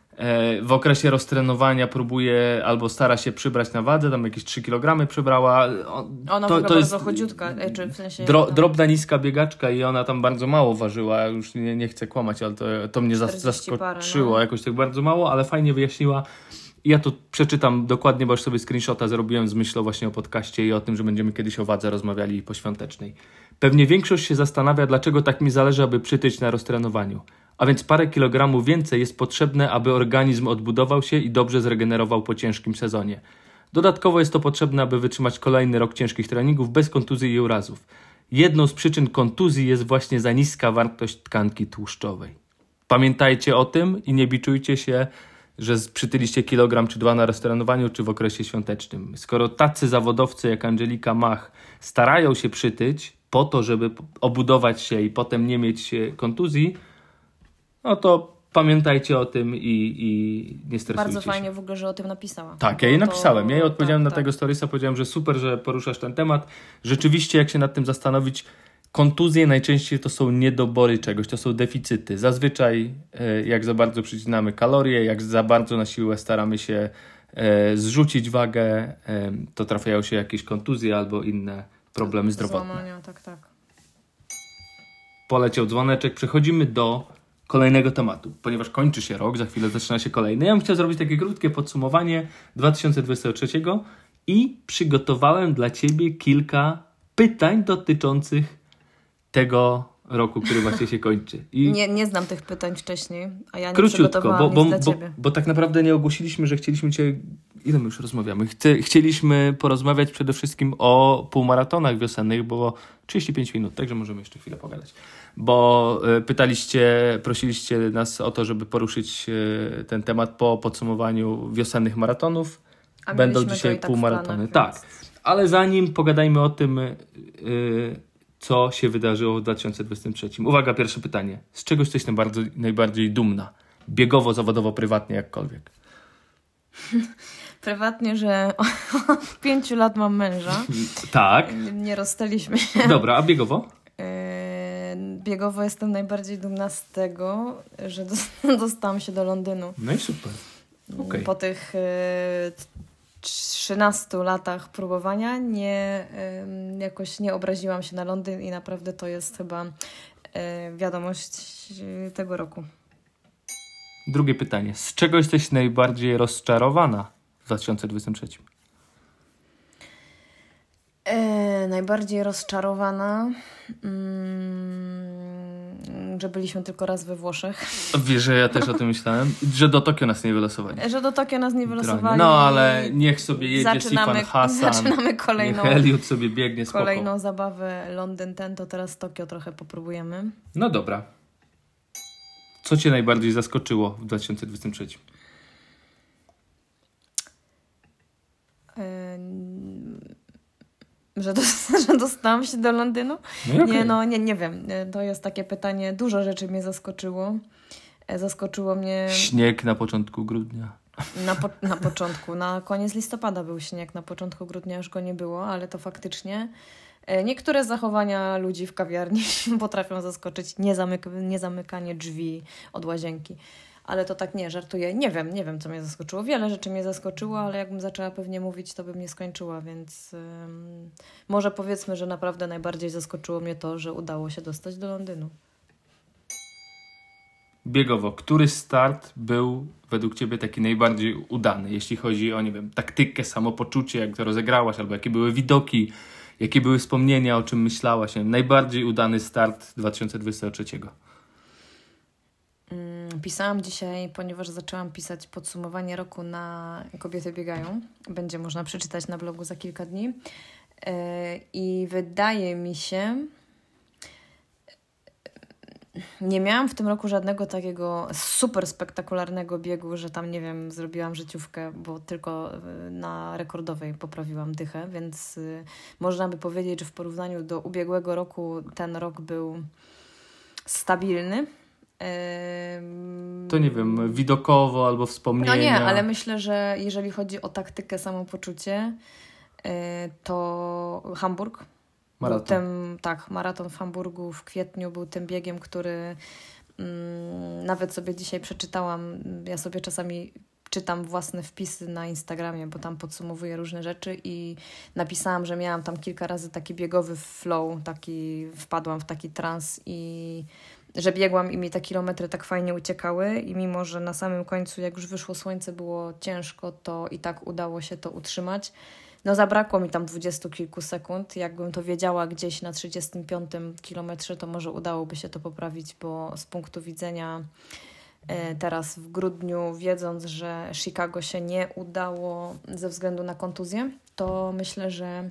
w okresie roztrenowania próbuje albo stara się przybrać na wadze, tam jakieś 3 kg przybrała. Ona to bardzo jest chudziutka, czy w sensie... Drobna, niska biegaczka i ona tam bardzo mało ważyła, już nie chcę kłamać, ale to mnie zaskoczyło, parę, jakoś tak bardzo mało, ale fajnie wyjaśniła. Ja tu przeczytam dokładnie, bo już sobie screenshota zrobiłem z myślą właśnie o podcaście i o tym, że będziemy kiedyś o wadze rozmawiali poświątecznej. Pewnie większość się zastanawia, dlaczego tak mi zależy, aby przytyć na roztrenowaniu. A więc parę kilogramów więcej jest potrzebne, aby organizm odbudował się i dobrze zregenerował po ciężkim sezonie. Dodatkowo jest to potrzebne, aby wytrzymać kolejny rok ciężkich treningów bez kontuzji i urazów. Jedną z przyczyn kontuzji jest właśnie za niska wartość tkanki tłuszczowej. Pamiętajcie o tym i nie biczujcie się, że przytyliście kilogram czy 2 na roztrenowaniu, czy w okresie świątecznym. Skoro tacy zawodowcy jak Angelika Mach starają się przytyć po to, żeby obudować się i potem nie mieć kontuzji, no to pamiętajcie o tym i nie stresujcie Bardzo się. fajnie w ogóle, że o tym napisała. Tak, ja jej napisałem. Ja jej odpowiedziałem na tego storiesa, powiedziałem, że super, że poruszasz ten temat. Rzeczywiście, jak się nad tym zastanowić, kontuzje najczęściej to są niedobory czegoś, to są deficyty. Zazwyczaj jak za bardzo przycinamy kalorie, jak za bardzo na siłę staramy się zrzucić wagę, to trafiają się jakieś kontuzje albo inne problemy zdrowotne. Złamania, tak. Poleciał dzwoneczek. Przechodzimy do kolejnego tematu, ponieważ kończy się rok, za chwilę zaczyna się kolejny. Ja bym chciał zrobić takie krótkie podsumowanie 2023 i przygotowałem dla Ciebie kilka pytań dotyczących tego roku, który właśnie się kończy. I nie znam tych pytań wcześniej, a ja nie króciutko, przygotowałam nic dla Ciebie. bo tak naprawdę nie ogłosiliśmy, że chcieliśmy Cię... Ile my już rozmawiamy? Chcieliśmy porozmawiać przede wszystkim o półmaratonach wiosennych, bo 35 minut, także możemy jeszcze chwilę pogadać. Bo prosiliście nas o to, żeby poruszyć ten temat po podsumowaniu wiosennych maratonów. A będą dzisiaj tak półmaratony. Planach, tak, ale zanim pogadajmy o tym, co się wydarzyło w 2023. Uwaga, pierwsze pytanie. Z czegoś jesteś najbardziej dumna? Biegowo, zawodowo, prywatnie, jakkolwiek. Prywatnie, że od 5 lat mam męża. Tak. Nie rozstaliśmy się. Dobra, a biegowo? Biegowo jestem najbardziej dumna z tego, że dostałam się do Londynu. No i super. Okay. Po tych 13 latach próbowania jakoś nie obraziłam się na Londyn i naprawdę to jest chyba wiadomość tego roku. Drugie pytanie. Z czego jesteś najbardziej rozczarowana w 2023? Najbardziej rozczarowana, że byliśmy tylko raz we Włoszech. Wiesz, że ja też o tym myślałem. Że do Tokio nas nie wylosowali. No, ale niech sobie jedzie Sifan Hassan. Zaczynamy kolejną... Elliot sobie biegnie spoko. Kolejną zabawę Londyn to teraz Tokio trochę popróbujemy. No dobra. Co Cię najbardziej zaskoczyło w 2023? Że dostałam się do Londynu? No okay. Nie wiem. To jest takie pytanie. Dużo rzeczy mnie zaskoczyło. Zaskoczyło mnie... Śnieg na początku grudnia. Na początku. Na koniec listopada był śnieg. Na początku grudnia już go nie było, ale to faktycznie... Niektóre zachowania ludzi w kawiarni potrafią zaskoczyć. Niezamykanie drzwi od łazienki. Ale to tak nie, żartuję. Nie wiem, co mnie zaskoczyło. Wiele rzeczy mnie zaskoczyło, ale jakbym zaczęła pewnie mówić, to bym nie skończyła, więc może powiedzmy, że naprawdę najbardziej zaskoczyło mnie to, że udało się dostać do Londynu. Biegowo, który start był według Ciebie taki najbardziej udany, jeśli chodzi o, nie wiem, taktykę, samopoczucie, jak to rozegrałaś, albo jakie były widoki, jakie były wspomnienia, o czym myślałaś? Najbardziej udany start 2023. Pisałam dzisiaj, ponieważ zaczęłam pisać podsumowanie roku na Kobiety biegają. Będzie można przeczytać na blogu za kilka dni. I wydaje mi się... Nie miałam w tym roku żadnego takiego super spektakularnego biegu, że tam, nie wiem, zrobiłam życiówkę, bo tylko na rekordowej poprawiłam dychę, więc można by powiedzieć, że w porównaniu do ubiegłego roku ten rok był stabilny. To nie wiem, widokowo albo wspomnienia. No nie, ale myślę, że jeżeli chodzi o taktykę, samopoczucie, to Hamburg. Maraton. Maraton w Hamburgu w kwietniu był tym biegiem, który nawet sobie dzisiaj przeczytałam. Ja sobie czasami czytam własne wpisy na Instagramie, bo tam podsumowuję różne rzeczy i napisałam, że miałam tam kilka razy taki biegowy flow, wpadłam w taki trans i że biegłam i mi te kilometry tak fajnie uciekały i mimo, że na samym końcu, jak już wyszło słońce, było ciężko, to i tak udało się to utrzymać. No zabrakło mi tam 20 kilku sekund. Jakbym to wiedziała gdzieś na 35 kilometrze, to może udałoby się to poprawić, bo z punktu widzenia teraz w grudniu, wiedząc, że Chicago się nie udało ze względu na kontuzję, to myślę, że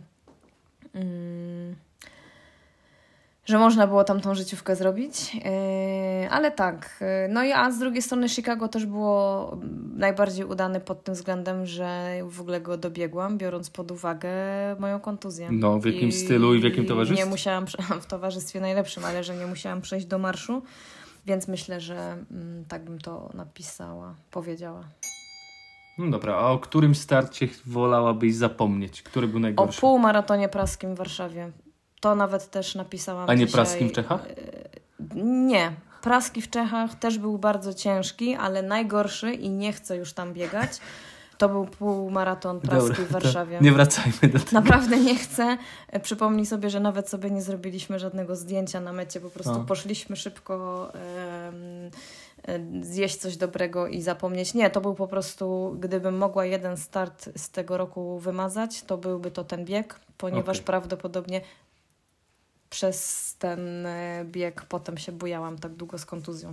można było tam tą życiówkę zrobić, ale tak. No i a z drugiej strony Chicago też było najbardziej udane pod tym względem, że w ogóle go dobiegłam, biorąc pod uwagę moją kontuzję. No, w jakim stylu i w jakim towarzystwie? Nie musiałam, w towarzystwie najlepszym, ale że nie musiałam przejść do marszu. Więc myślę, że tak bym to powiedziała. No dobra, a o którym starcie wolałabyś zapomnieć? Który był najgorszy? O półmaratonie praskim w Warszawie. To nawet też napisałam A nie dzisiaj. praskim w Czechach? Nie. Praski w Czechach też był bardzo ciężki, ale najgorszy i nie chcę już tam biegać. To był półmaraton praski w Warszawie. Nie wracajmy do tego. Naprawdę nie chcę. Przypomnij sobie, że nawet sobie nie zrobiliśmy żadnego zdjęcia na mecie. Po prostu poszliśmy szybko zjeść coś dobrego i zapomnieć. Nie, to był po prostu, gdybym mogła jeden start z tego roku wymazać, to byłby to ten bieg, ponieważ prawdopodobnie przez ten bieg potem się bujałam tak długo z kontuzją.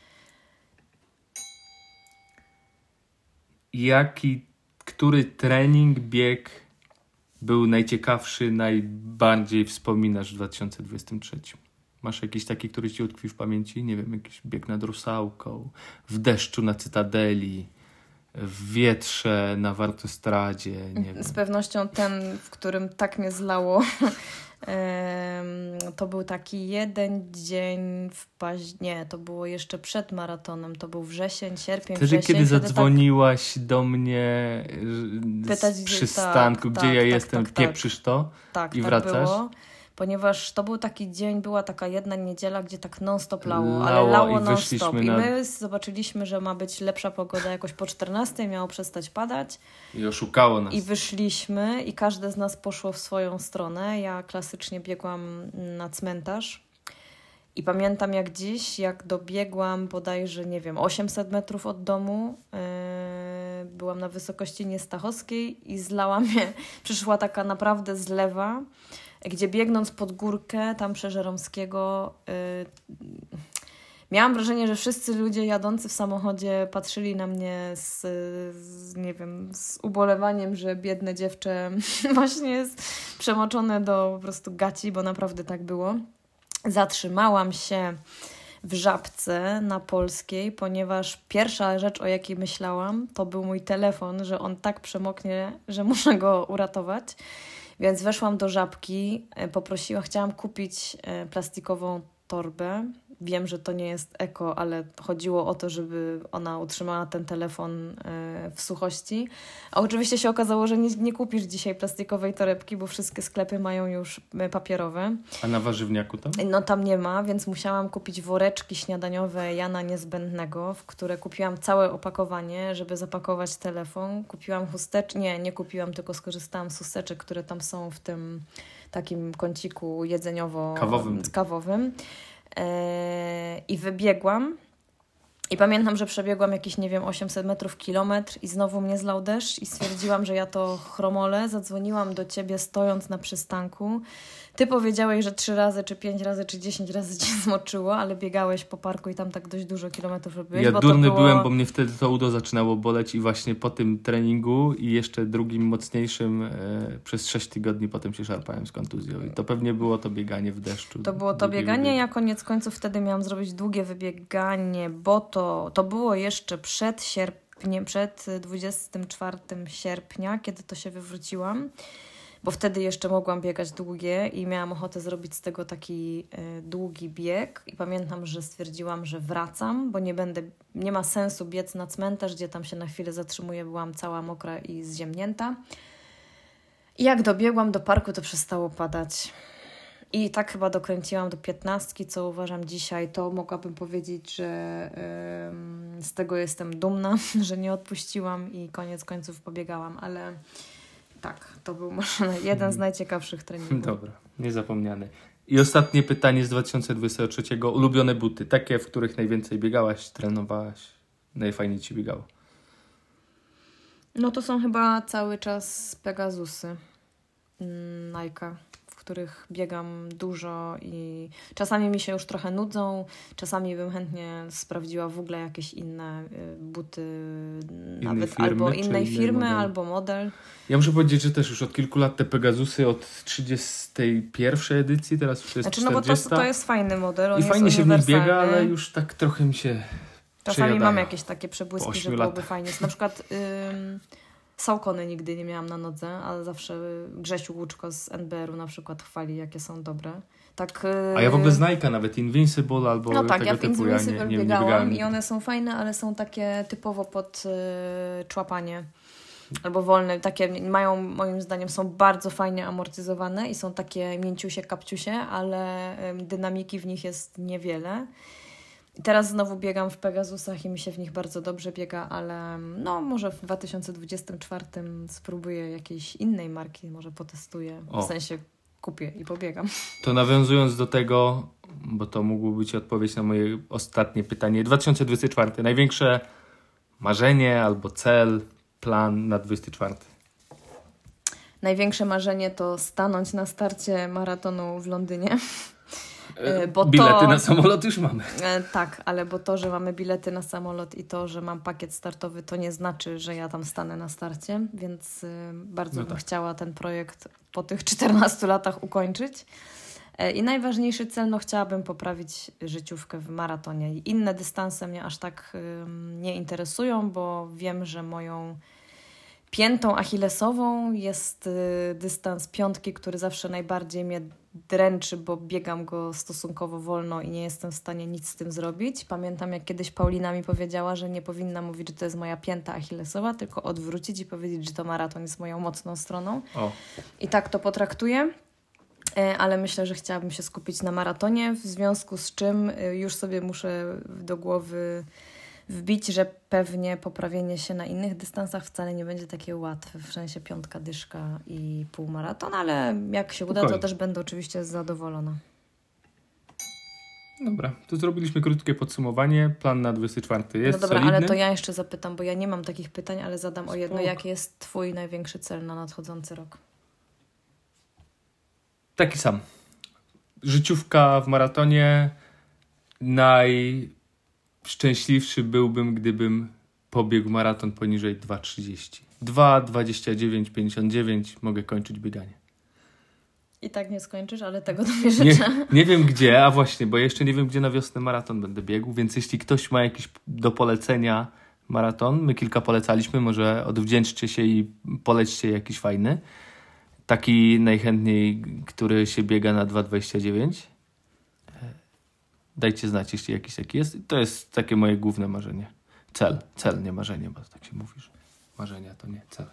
Który trening, bieg był najciekawszy, najbardziej wspominasz w 2023? Masz jakiś taki, który ci utkwi w pamięci? Nie wiem, jakiś bieg nad Rusałką, w deszczu na Cytadeli, w wietrze na Wartostradzie, nie wiem. Z pewnością ten, w którym tak mnie zlało, to był taki jeden dzień to było jeszcze przed maratonem, to był sierpień, wrzesień. Kiedy zadzwoniłaś do mnie z przystanku, gdzie ja jestem, pieprzysz to i wracasz? Tak było. Ponieważ to był taki dzień, była taka jedna niedziela, gdzie tak non-stop lało, ale lało non-stop. I my zobaczyliśmy, że ma być lepsza pogoda jakoś po 14, miało przestać padać. I oszukało nas. I wyszliśmy i każde z nas poszło w swoją stronę. Ja klasycznie biegłam na cmentarz. I pamiętam jak dziś, jak dobiegłam bodajże, 800 metrów od domu. Byłam na wysokości Niestachowskiej i zlała mnie. Przyszła taka naprawdę zlewa, gdzie biegnąc pod górkę tam Przeżeromskiego miałam wrażenie, że wszyscy ludzie jadący w samochodzie patrzyli na mnie z ubolewaniem, że biedne dziewczę właśnie jest przemoczone do po prostu gaci, bo naprawdę tak było. Zatrzymałam się w Żabce na Polskiej, ponieważ pierwsza rzecz, o jakiej myślałam, to był mój telefon, że on tak przemoknie, że muszę go uratować. Więc weszłam do Żabki, chciałam kupić plastikową torbę. Wiem, że to nie jest eko, ale chodziło o to, żeby ona utrzymała ten telefon w suchości. A oczywiście się okazało, że nie kupisz dzisiaj plastikowej torebki, bo wszystkie sklepy mają już papierowe. A na warzywniaku tam? No tam nie ma, więc musiałam kupić woreczki śniadaniowe Jana Niezbędnego, w które kupiłam całe opakowanie, żeby zapakować telefon. Kupiłam chusteczki, nie kupiłam, tylko skorzystałam z chusteczek, które tam są w tym takim kąciku jedzeniowo-kawowym. I wybiegłam i pamiętam, że przebiegłam jakieś 800 metrów, kilometr i znowu mnie zlał deszcz i stwierdziłam, że ja to chromolę. Zadzwoniłam do ciebie stojąc na przystanku. Ty powiedziałeś, że 3 razy, czy 5 razy, czy 10 razy cię zmoczyło, ale biegałeś po parku i tam tak dość dużo kilometrów robiłeś. Ja durny byłem, bo mnie wtedy to udo zaczynało boleć i właśnie po tym treningu i jeszcze drugim mocniejszym przez 6 tygodni potem się szarpałem z kontuzją. I to pewnie było to bieganie w deszczu. To było to bieganie. Ja koniec końców wtedy miałam zrobić długie wybieganie, bo to było jeszcze przed 24 sierpnia, kiedy to się wywróciłam. Bo wtedy jeszcze mogłam biegać długie i miałam ochotę zrobić z tego taki długi bieg. I pamiętam, że stwierdziłam, że wracam, bo nie ma sensu biec na cmentarz, gdzie tam się na chwilę zatrzymuję. Byłam cała mokra i zziemnięta. I jak dobiegłam do parku, to przestało padać. I tak chyba dokręciłam do 15, co uważam dzisiaj, to mogłabym powiedzieć, że z tego jestem dumna, że nie odpuściłam i koniec końców pobiegałam, ale... Tak, to był może jeden z najciekawszych treningów. Dobra, niezapomniany. I ostatnie pytanie z 2023. Ulubione buty, takie, w których najwięcej biegałaś, trenowałaś, najfajniej ci biegało? No to są chyba cały czas Pegasusy Nike'a, w których biegam dużo i czasami mi się już trochę nudzą, czasami bym chętnie sprawdziła w ogóle jakieś inne buty, nawet firmy, albo innej firmy, albo model. Ja muszę powiedzieć, że też już od kilku lat te Pegasusy od 31 edycji, teraz już jest 40. No bo to jest fajny model, on i jest fajnie się w nim biega, ale już tak trochę mi się czasami mam jakieś takie przebłyski, że byłoby fajnie. Na przykład Saucony nigdy nie miałam na nodze, ale zawsze Grzesiu Łuczko z NBR-u na przykład chwali, jakie są dobre. Tak, a ja w ogóle z Nike'a nawet Invincible albo no tak, tego ja w typu. Invincible Ja nie biegałam biegałem. i one są fajne, ale są takie typowo pod człapanie. Albo wolne, takie mają, moim zdaniem, są bardzo fajnie amortyzowane i są takie mięciusie, kapciusie, ale dynamiki w nich jest niewiele. I teraz znowu biegam w Pegasusach i mi się w nich bardzo dobrze biega, ale no może w 2024 spróbuję jakiejś innej marki, może potestuję, w sensie kupię i pobiegam. To nawiązując do tego, bo to mógłby być odpowiedź na moje ostatnie pytanie. 2024. Największe marzenie albo cel, plan na 24. Największe marzenie to stanąć na starcie maratonu w Londynie. Bo bilety na samolot już mamy. Tak, ale bo to, że mamy bilety na samolot i to, że mam pakiet startowy, to nie znaczy, że ja tam stanę na starcie, więc bardzo bym chciała ten projekt po tych 14 latach ukończyć. I najważniejszy cel, no chciałabym poprawić życiówkę w maratonie. Inne dystanse mnie aż tak nie interesują, bo wiem, że moją piętą achillesową jest dystans piątki, który zawsze najbardziej mnie dręczy, bo biegam go stosunkowo wolno i nie jestem w stanie nic z tym zrobić. Pamiętam, jak kiedyś Paulina mi powiedziała, że nie powinna mówić, że to jest moja pięta achillesowa, tylko odwrócić i powiedzieć, że to maraton jest moją mocną stroną. I tak to potraktuję. Ale myślę, że chciałabym się skupić na maratonie, w związku z czym już sobie muszę do głowy wbić, że pewnie poprawienie się na innych dystansach wcale nie będzie takie łatwe, w sensie piątka, dyszka i półmaraton, ale jak się uda, to też będę oczywiście zadowolona. Dobra, to zrobiliśmy krótkie podsumowanie. Plan na 24 jest No dobra, solidny. ale to ja jeszcze zapytam, bo ja nie mam takich pytań, ale zadam o jedno. Jaki jest Twój największy cel na nadchodzący rok? Taki sam. Życiówka w maratonie. Najszczęśliwszy byłbym, gdybym pobiegł maraton poniżej 2:30. 2:29:59 mogę kończyć bieganie. I tak nie skończysz, ale tego tobie życzę. Nie wiem gdzie, a właśnie, bo jeszcze nie wiem, gdzie na wiosnę maraton będę biegł, więc jeśli ktoś ma jakiś do polecenia maraton, my kilka polecaliśmy, może odwdzięczcie się i polećcie jakiś fajny. Taki najchętniej, który się biega na 2:29. Dajcie znać, jeśli jakiś taki jest. To jest takie moje główne marzenie. Cel, nie marzenie, bo tak się mówisz. Marzenia to nie cel.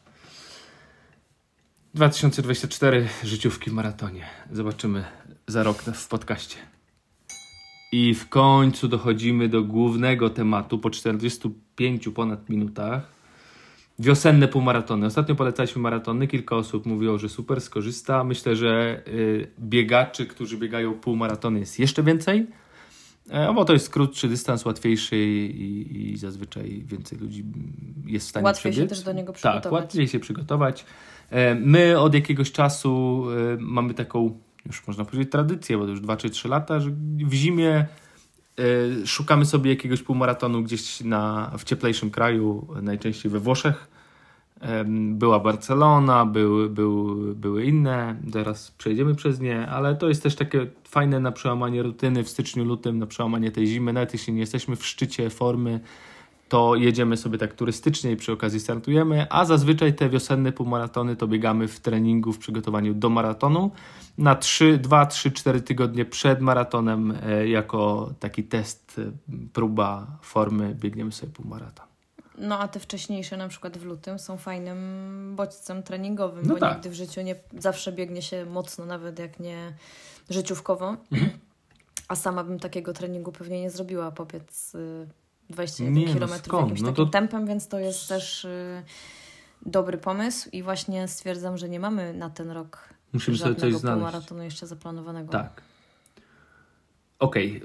2024 życiówki w maratonie. Zobaczymy za rok w podcaście. I w końcu dochodzimy do głównego tematu po 45 ponad minutach. Wiosenne półmaratony. Ostatnio polecaliśmy maratony. Kilka osób mówiło, że super, skorzysta. Myślę, że biegaczy, którzy biegają półmaratony jest jeszcze więcej. Bo to jest krótszy dystans, łatwiejszy i zazwyczaj więcej ludzi jest w stanie łatwiej przebiec. się też do niego przygotować. Tak, łatwiej się przygotować. My od jakiegoś czasu mamy taką, już można powiedzieć, tradycję, bo to już 2 czy 3 lata, że w zimie szukamy sobie jakiegoś półmaratonu gdzieś w cieplejszym kraju, najczęściej we Włoszech. Była Barcelona, były inne, zaraz przejdziemy przez nie, ale to jest też takie fajne na przełamanie rutyny w styczniu, lutym, na przełamanie tej zimy. Nawet jeśli nie jesteśmy w szczycie formy, to jedziemy sobie tak turystycznie i przy okazji startujemy, a zazwyczaj te wiosenne półmaratony to biegamy w treningu, w przygotowaniu do maratonu. Na 2, 3, 4 tygodnie przed maratonem jako taki test, próba formy biegniemy sobie półmaraton. No a te wcześniejsze, na przykład w lutym, są fajnym bodźcem treningowym, no bo tak. Nigdy w życiu nie zawsze biegnie się mocno, nawet jak nie życiówkowo. A sama bym takiego treningu pewnie nie zrobiła, powiedz 21 km jakimś takim tempem, więc to jest też dobry pomysł i właśnie stwierdzam, że nie mamy na ten rok musimy żadnego sobie coś półmaratonu znaleźć. jeszcze zaplanowanego. Tak. Okej.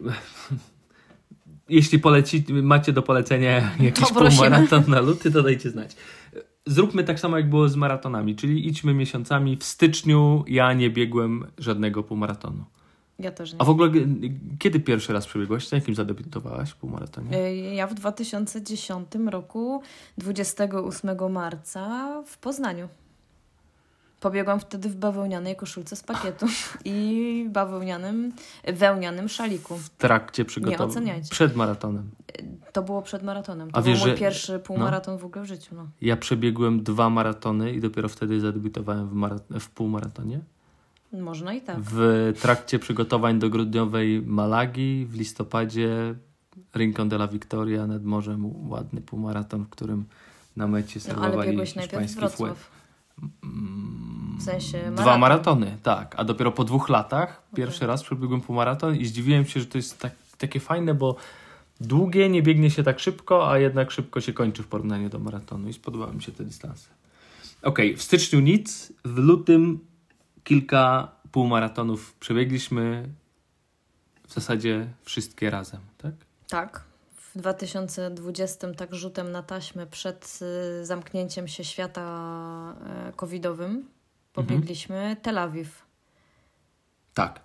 Jeśli macie do polecenia jakiś półmaraton na luty, to dajcie znać. Zróbmy tak samo, jak było z maratonami, czyli idźmy miesiącami. W styczniu ja nie biegłem żadnego półmaratonu. Ja też nie. A w ogóle kiedy pierwszy raz przebiegłaś? Na jakim zadebiutowałaś w półmaratonie? Ja w 2010 roku, 28 marca w Poznaniu. Pobiegłam wtedy w bawełnianej koszulce z pakietu i wełnianym szaliku. W trakcie przygotowań. Nie oceniajcie. Przed maratonem. To było przed maratonem. To A był wiesz, mój że... pierwszy półmaraton w ogóle w życiu. No. Ja przebiegłem 2 maratony i dopiero wtedy zadebiutowałem w półmaratonie. Można i tak. W trakcie przygotowań do grudniowej Malagi w listopadzie Rincon de la Victoria nad morzem, ładny półmaraton, w którym na mecie serwowali ale biegłeś najpierw w Wrocław. W sensie maraton. 2 maratony, tak. A dopiero po 2 latach pierwszy raz przebiegłem półmaraton i zdziwiłem się, że to jest takie fajne, bo długie nie biegnie się tak szybko, a jednak szybko się kończy w porównaniu do maratonu i spodobały mi się te dystanse. Okej, w styczniu nic, w lutym kilka półmaratonów przebiegliśmy, w zasadzie wszystkie razem, tak? Tak. W 2020 tak rzutem na taśmę przed zamknięciem się świata covidowym pobiegliśmy Tel Awiw. Tak.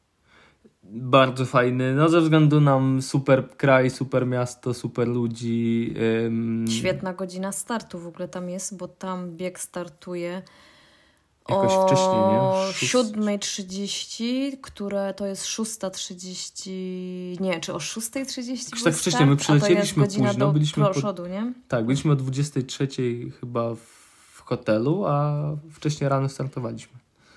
Bardzo fajny, no ze względu na super kraj, super miasto, super ludzi. Świetna godzina startu w ogóle tam jest, bo tam bieg startuje jakoś wcześniej, nie? O 7:30, które to jest 6:30, nie, czy o 6:30 tak wcześniej, my przylecieliśmy późno, byliśmy przodu, nie? Tak, byliśmy o 23 chyba w hotelu, a wcześniej rano startowaliśmy.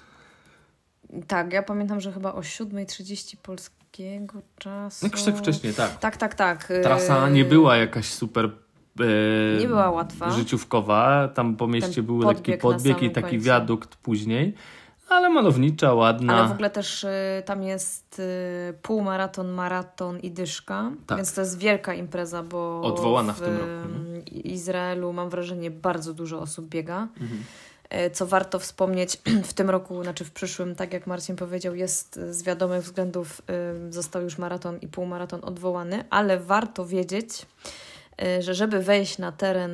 Tak, ja pamiętam, że chyba o 7:30 polskiego czasu. Jakoś tak wcześniej, tak. Tak. Trasa nie była jakaś super nie była łatwa. Życiówkowa. Tam po mieście był lekki podbieg i taki wiadukt później. Ale malownicza, ładna. Ale w ogóle też tam jest półmaraton, maraton i dyszka. Tak. Więc to jest wielka impreza, bo odwołana w tym roku. W Izraelu mam wrażenie bardzo dużo osób biega. Co warto wspomnieć w tym roku, znaczy w przyszłym, tak jak Marcin powiedział, jest z wiadomych względów został już maraton i półmaraton odwołany, ale warto wiedzieć, że żeby wejść na teren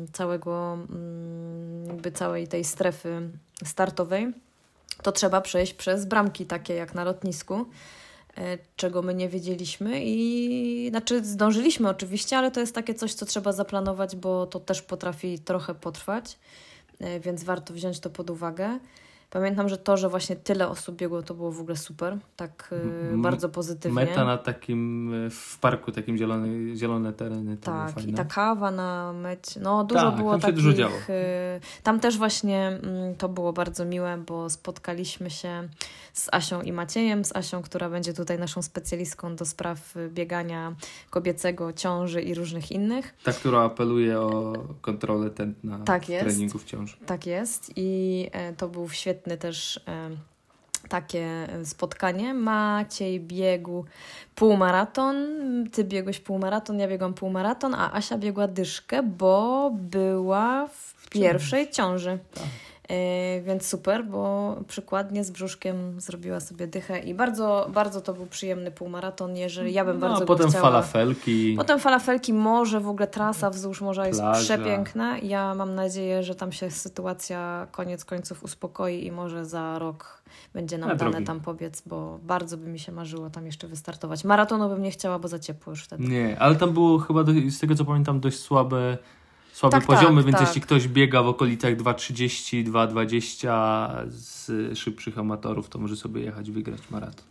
całej tej strefy startowej, to trzeba przejść przez bramki takie jak na lotnisku, czego my nie wiedzieliśmy i znaczy zdążyliśmy oczywiście, ale to jest takie coś, co trzeba zaplanować, bo to też potrafi trochę potrwać, więc warto wziąć to pod uwagę. Pamiętam, że to, że właśnie tyle osób biegło, to było w ogóle super, tak bardzo pozytywnie. Meta na takim, w parku, takim zielone tereny. To tak, fajne. I ta kawa na mecie, no dużo było tam takich. Dużo działo. Tam też właśnie to było bardzo miłe, bo spotkaliśmy się z Asią i Maciejem, z Asią, która będzie tutaj naszą specjalistką do spraw biegania kobiecego, ciąży i różnych innych. Ta, która apeluje o kontrolę tętna treningu w ciąży. Tak jest i to był świetny też takie spotkanie. Maciej biegł półmaraton, ty biegłeś półmaraton, ja biegłam półmaraton, a Asia biegła dyszkę, bo była w pierwszej ciąży. Tak. Więc super, bo przykładnie z brzuszkiem zrobiła sobie dychę i bardzo, bardzo to był przyjemny półmaraton, jeżeli ja bym bardzo potem chciała. Potem falafelki, morze, w ogóle trasa wzdłuż morza jest przepiękna. Ja mam nadzieję, że tam się sytuacja koniec końców uspokoi i może za rok będzie nam dane tam pobiec, bo bardzo by mi się marzyło tam jeszcze wystartować. Maratonu bym nie chciała, bo za ciepło już wtedy. Nie, ale tam było chyba, z tego co pamiętam, dość słabe poziomy, więc jeśli ktoś biega w okolicach 2:30, 2:20 z szybszych amatorów, to może sobie jechać wygrać maraton.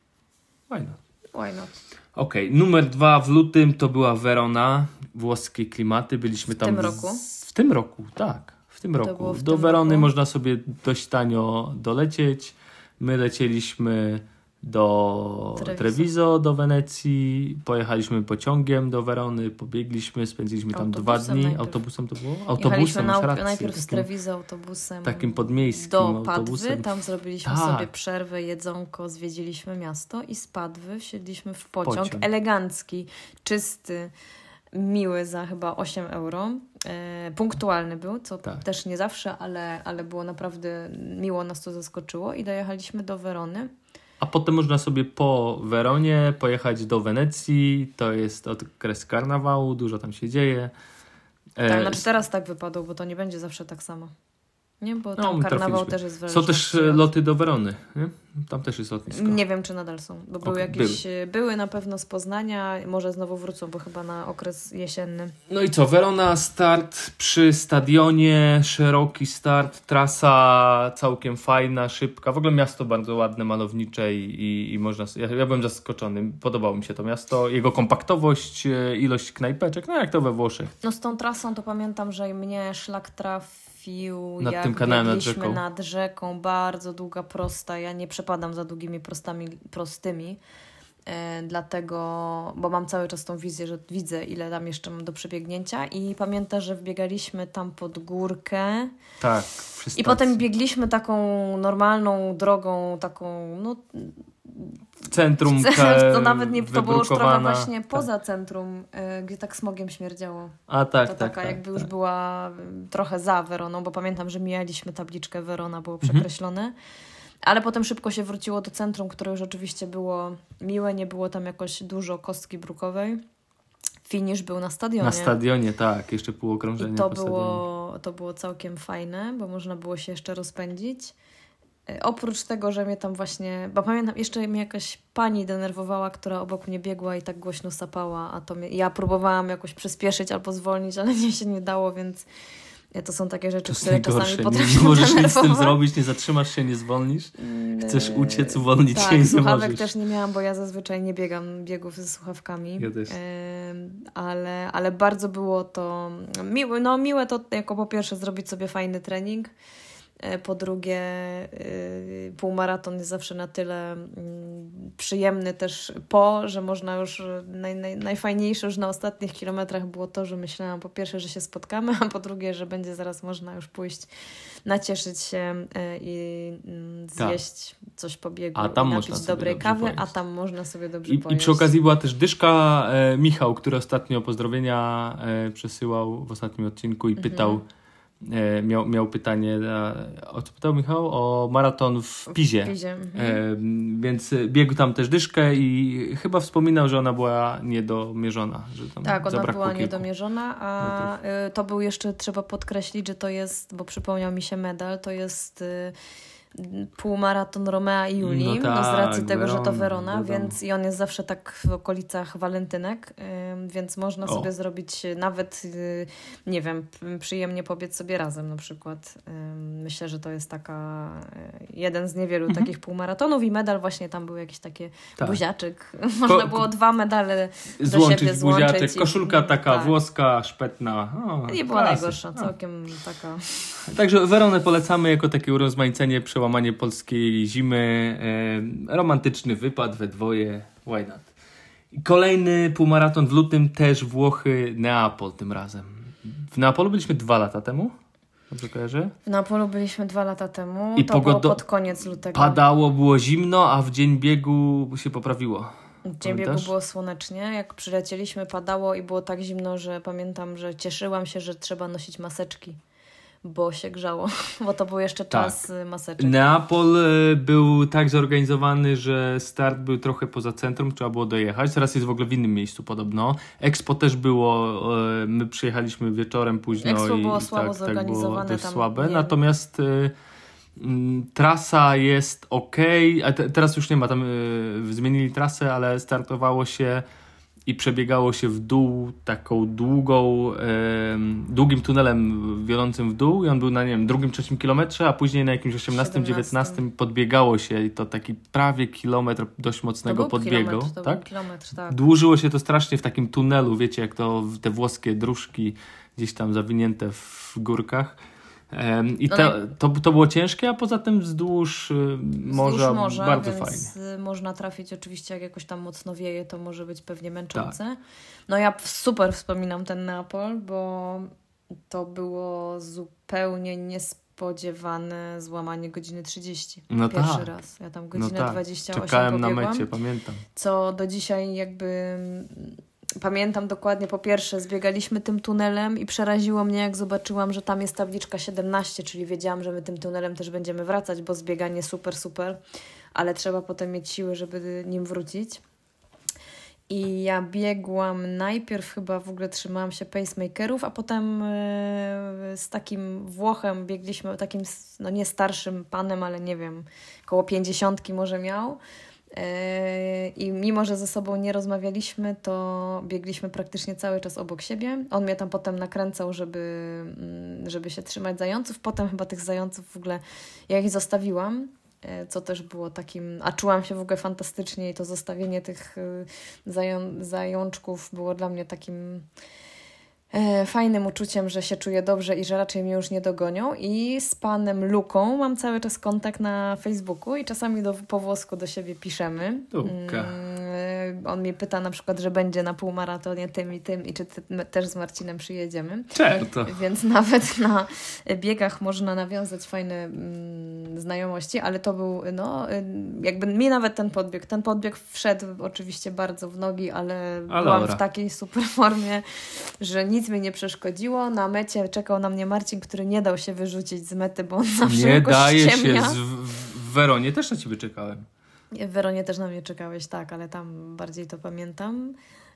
Why not? Okej, numer 2 w lutym to była Verona, włoskie klimaty. Byliśmy tam w tym roku, tak. W tym roku. Do Werony można sobie dość tanio dolecieć. My lecieliśmy do Treviso, do Wenecji, pojechaliśmy pociągiem do Werony, pobiegliśmy, spędziliśmy tam 2 dni. Najpierw. Autobusem to było? Autobusem, najpierw z Treviso autobusem takim podmiejskim do autobusem. Padwy, tam zrobiliśmy sobie przerwę, jedzonko, zwiedziliśmy miasto i z Padwy wsiedliśmy w pociąg. Elegancki, czysty, miły za chyba 8 euro. Punktualny był, co też nie zawsze, ale było naprawdę miło, nas to zaskoczyło i dojechaliśmy do Werony. A potem można sobie po Weronie pojechać do Wenecji, to jest okres karnawału, dużo tam się dzieje. Tak, znaczy teraz tak wypadło, bo to nie będzie zawsze tak samo. nie? Bo tam karnawał też jest w Są też loty do Werony, nie? Tam też jest lotnisko. Nie wiem, czy nadal są, bo były na pewno z Poznania, może znowu wrócą, bo chyba na okres jesienny. No i co, Werona, start przy stadionie, szeroki start, trasa całkiem fajna, szybka, w ogóle miasto bardzo ładne, malownicze i można, ja byłem zaskoczony, podobało mi się to miasto, jego kompaktowość, ilość knajpeczek, no jak to we Włoszech. No z tą trasą to pamiętam, że mnie szlak trafił, nad jak tym kanałem biegliśmy nad rzeką, bardzo długa prosta, ja nie przepadam za długimi prostymi, dlatego, bo mam cały czas tą wizję, że widzę, ile tam jeszcze mam do przebiegnięcia i pamiętam, że wbiegaliśmy tam pod górkę. Tak. I potem biegliśmy taką normalną drogą, taką, no... W centrum. To nawet nie, to było już trochę właśnie poza centrum, gdzie tak smogiem śmierdziało. A tak, to tak. Taka jakby już była trochę za Weroną, bo pamiętam, że mijaliśmy tabliczkę Werona, było przekreślone. Ale potem szybko się wróciło do centrum, które już oczywiście było miłe, nie było tam jakoś dużo kostki brukowej. Finisz był na stadionie. Na stadionie, tak, jeszcze pół okrążenia. I to było całkiem fajne, bo można było się jeszcze rozpędzić. Oprócz tego, że mnie tam właśnie, bo pamiętam, jeszcze mnie jakaś pani denerwowała, która obok mnie biegła i tak głośno sapała, a ja próbowałam jakoś przyspieszyć albo zwolnić, ale nie się nie dało, więc to są takie rzeczy, które czasami potrafią nie możesz nic z tym zrobić, nie zatrzymasz się, nie zwolnisz. Chcesz uciec, uwolnić się i nie słuchawek możesz. też nie miałam, bo ja zazwyczaj nie biegam biegów ze słuchawkami. Ja też. Ale bardzo było to miłe to jako po pierwsze zrobić sobie fajny trening. Po drugie, półmaraton jest zawsze na tyle przyjemny też że można już, najfajniejsze już na ostatnich kilometrach było to, że myślałam po pierwsze, że się spotkamy, a po drugie, że będzie zaraz można już pójść, nacieszyć się i zjeść coś po biegu, i napić dobrej kawy, a tam można sobie dobrze pojeść. I przy okazji była też dyszka. Michał, który ostatnio pozdrowienia przesyłał w ostatnim odcinku i pytał, miał pytanie, o co pytał Michał? O maraton w Pizie. Więc biegł tam też dyszkę i chyba wspominał, że ona była niedomierzona. Że tam tak, ona była niedomierzona, a to był jeszcze, trzeba podkreślić, że to jest, bo przypomniał mi się medal, to jest półmaraton Romea i Julii, z racji tego, że to Werona, więc i on jest zawsze tak w okolicach walentynek, więc można sobie zrobić nawet, nie wiem, przyjemnie pobiec sobie razem na przykład. Myślę, że to jest jeden z niewielu takich półmaratonów i medal właśnie tam był jakiś taki buziaczek. Można było 2 medale do siebie złączyć. Buziaczek, koszulka taka włoska, szpetna. Nie była najgorsza, całkiem taka. Także Weronę polecamy jako takie urozmaicenie, przełamanie polskiej zimy, romantyczny wypad we dwoje, why not? Kolejny półmaraton w lutym, też Włochy, Neapol tym razem. W Neapolu byliśmy 2 lata temu, dobrze kojarzę? W Neapolu byliśmy 2 lata temu, i to było pod koniec lutego. Padało, było zimno, a w dzień biegu się poprawiło. W dzień biegu było słonecznie, jak przylecieliśmy padało i było tak zimno, że pamiętam, że cieszyłam się, że trzeba nosić maseczki. Bo się grzało, bo to był jeszcze czas maseczek. Neapol był tak zorganizowany, że start był trochę poza centrum, trzeba było dojechać. Teraz jest w ogóle w innym miejscu podobno. Expo też było, my przyjechaliśmy wieczorem późno. Expo było słabo zorganizowane. Było dość słabe, natomiast trasa jest okej. Teraz już nie ma, tam zmienili trasę, ale startowało się i przebiegało się w dół taką długim tunelem wiodącym w dół i on był na, nie wiem, 2-3 kilometrze, a później na jakimś 18-19 podbiegało się i to taki prawie kilometr dość mocnego podbiegu. Tak? Kilometr, tak. Dłużyło się to strasznie w takim tunelu, wiecie, jak to te włoskie dróżki gdzieś tam zawinięte w górkach. To było ciężkie, a poza tym wzdłuż morza bardzo więc fajnie. Można trafić oczywiście, jak jakoś tam mocno wieje, to może być pewnie męczące. Tak. No ja super wspominam ten Neapol, bo to było zupełnie niespodziewane złamanie godziny 30. Pierwszy raz. Ja tam godzinę 28 czekałem pobiegłam, na mecie, pamiętam. Co do dzisiaj jakby... Pamiętam dokładnie, po pierwsze zbiegaliśmy tym tunelem i przeraziło mnie, jak zobaczyłam, że tam jest tabliczka 17, czyli wiedziałam, że my tym tunelem też będziemy wracać, bo zbieganie super, ale trzeba potem mieć siły, żeby nim wrócić. I ja biegłam najpierw, chyba w ogóle trzymałam się pacemakerów, a potem z takim Włochem biegliśmy, takim no nie starszym panem, ale nie wiem, koło 50 może miał. I mimo, że ze sobą nie rozmawialiśmy, to biegliśmy praktycznie cały czas obok siebie. On mnie tam potem nakręcał, żeby się trzymać zająców. Potem chyba tych zająców w ogóle ja ich zostawiłam, co też było takim... A czułam się w ogóle fantastycznie i to zostawienie tych zajączków było dla mnie takim fajnym uczuciem, że się czuję dobrze i że raczej mnie już nie dogonią. I z panem Luką mam cały czas kontakt na Facebooku i czasami po włosku do siebie piszemy. On mnie pyta na przykład, że będzie na półmaratonie tym i tym i czy też z Marcinem przyjedziemy. Certo. Więc nawet na biegach można nawiązać fajne znajomości, ale to był, jakby mi nawet ten podbieg wszedł oczywiście bardzo w nogi, ale byłam w takiej super formie, że nic mi nie przeszkodziło. Na mecie czekał na mnie Marcin, który nie dał się wyrzucić z mety, bo on zawsze nie jakoś daje ściemnia. się. W Weronie też na ciebie czekałem. W Weronie też na mnie czekałeś, tak, ale tam bardziej to pamiętam.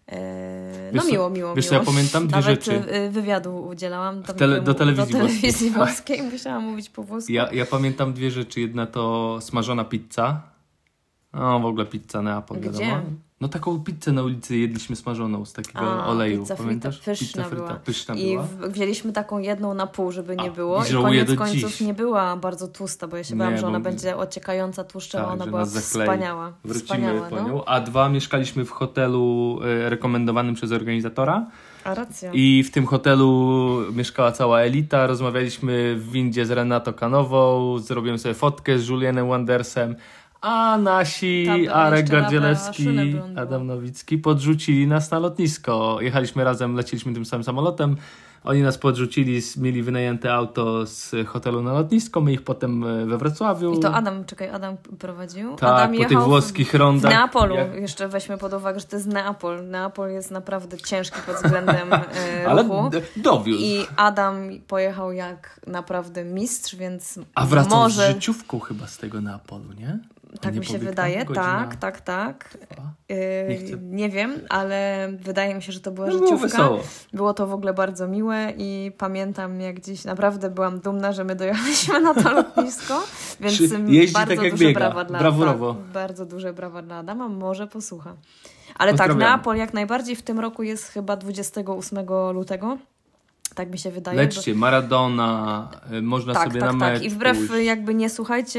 Miło. Wiesz co, ja pamiętam dwie Nawet rzeczy. Wywiadu udzielałam Do telewizji włoskiej. Musiałam mówić po włosku. Ja pamiętam dwie rzeczy. Jedna to smażona pizza. W ogóle pizza Neapol, Gdzie? wiadomo. No taką pizzę na ulicy jedliśmy smażoną z takiego oleju. Pizza pamiętasz? Pyszna była. Pyszna I była. wzięliśmy taką jedną na pół, żeby nie było. I żałuję koniec do końców dziś. nie była bardzo tłusta, bo ja się bałam, że ona będzie ociekająca tłuszczem, a ona była wspaniała. Wrócimy po nią. A dwa, mieszkaliśmy w hotelu rekomendowanym przez organizatora. A racja. I w tym hotelu mieszkała cała elita. Rozmawialiśmy w windzie z Renato Kanową. Zrobiłem sobie fotkę z Julienem Wandersem. A nasi Arek Gardzielewski, Adam Nowicki podrzucili nas na lotnisko. Jechaliśmy razem, leciliśmy tym samym samolotem. Oni nas podrzucili, mieli wynajęte auto z hotelu na lotnisko, my ich potem we Wrocławiu. I to Adam prowadził. Tak, Adam po tych włoskich rondach. W Neapolu. Jeszcze weźmy pod uwagę, że to jest Neapol. Neapol jest naprawdę ciężki pod względem ruchu. Ale dowiózł. I Adam pojechał jak naprawdę mistrz, więc A wracał może... z życiówką chyba z tego Neapolu, nie? Tak mi się wydaje, tak. Nie wiem, ale wydaje mi się, że to była życiówka. Było to w ogóle bardzo miłe i pamiętam, jak dziś naprawdę byłam dumna, że my dojechaliśmy na to lotnisko, więc bardzo tak duże brawa dla Brawurowo. bardzo duże brawa dla Adama, może posłucha. Ale tak, Neapol jak najbardziej w tym roku jest chyba 28 lutego. Tak mi się wydaje. Lećcie, Maradona, można sobie na mecz I wbrew pójść. jakby nie słuchajcie,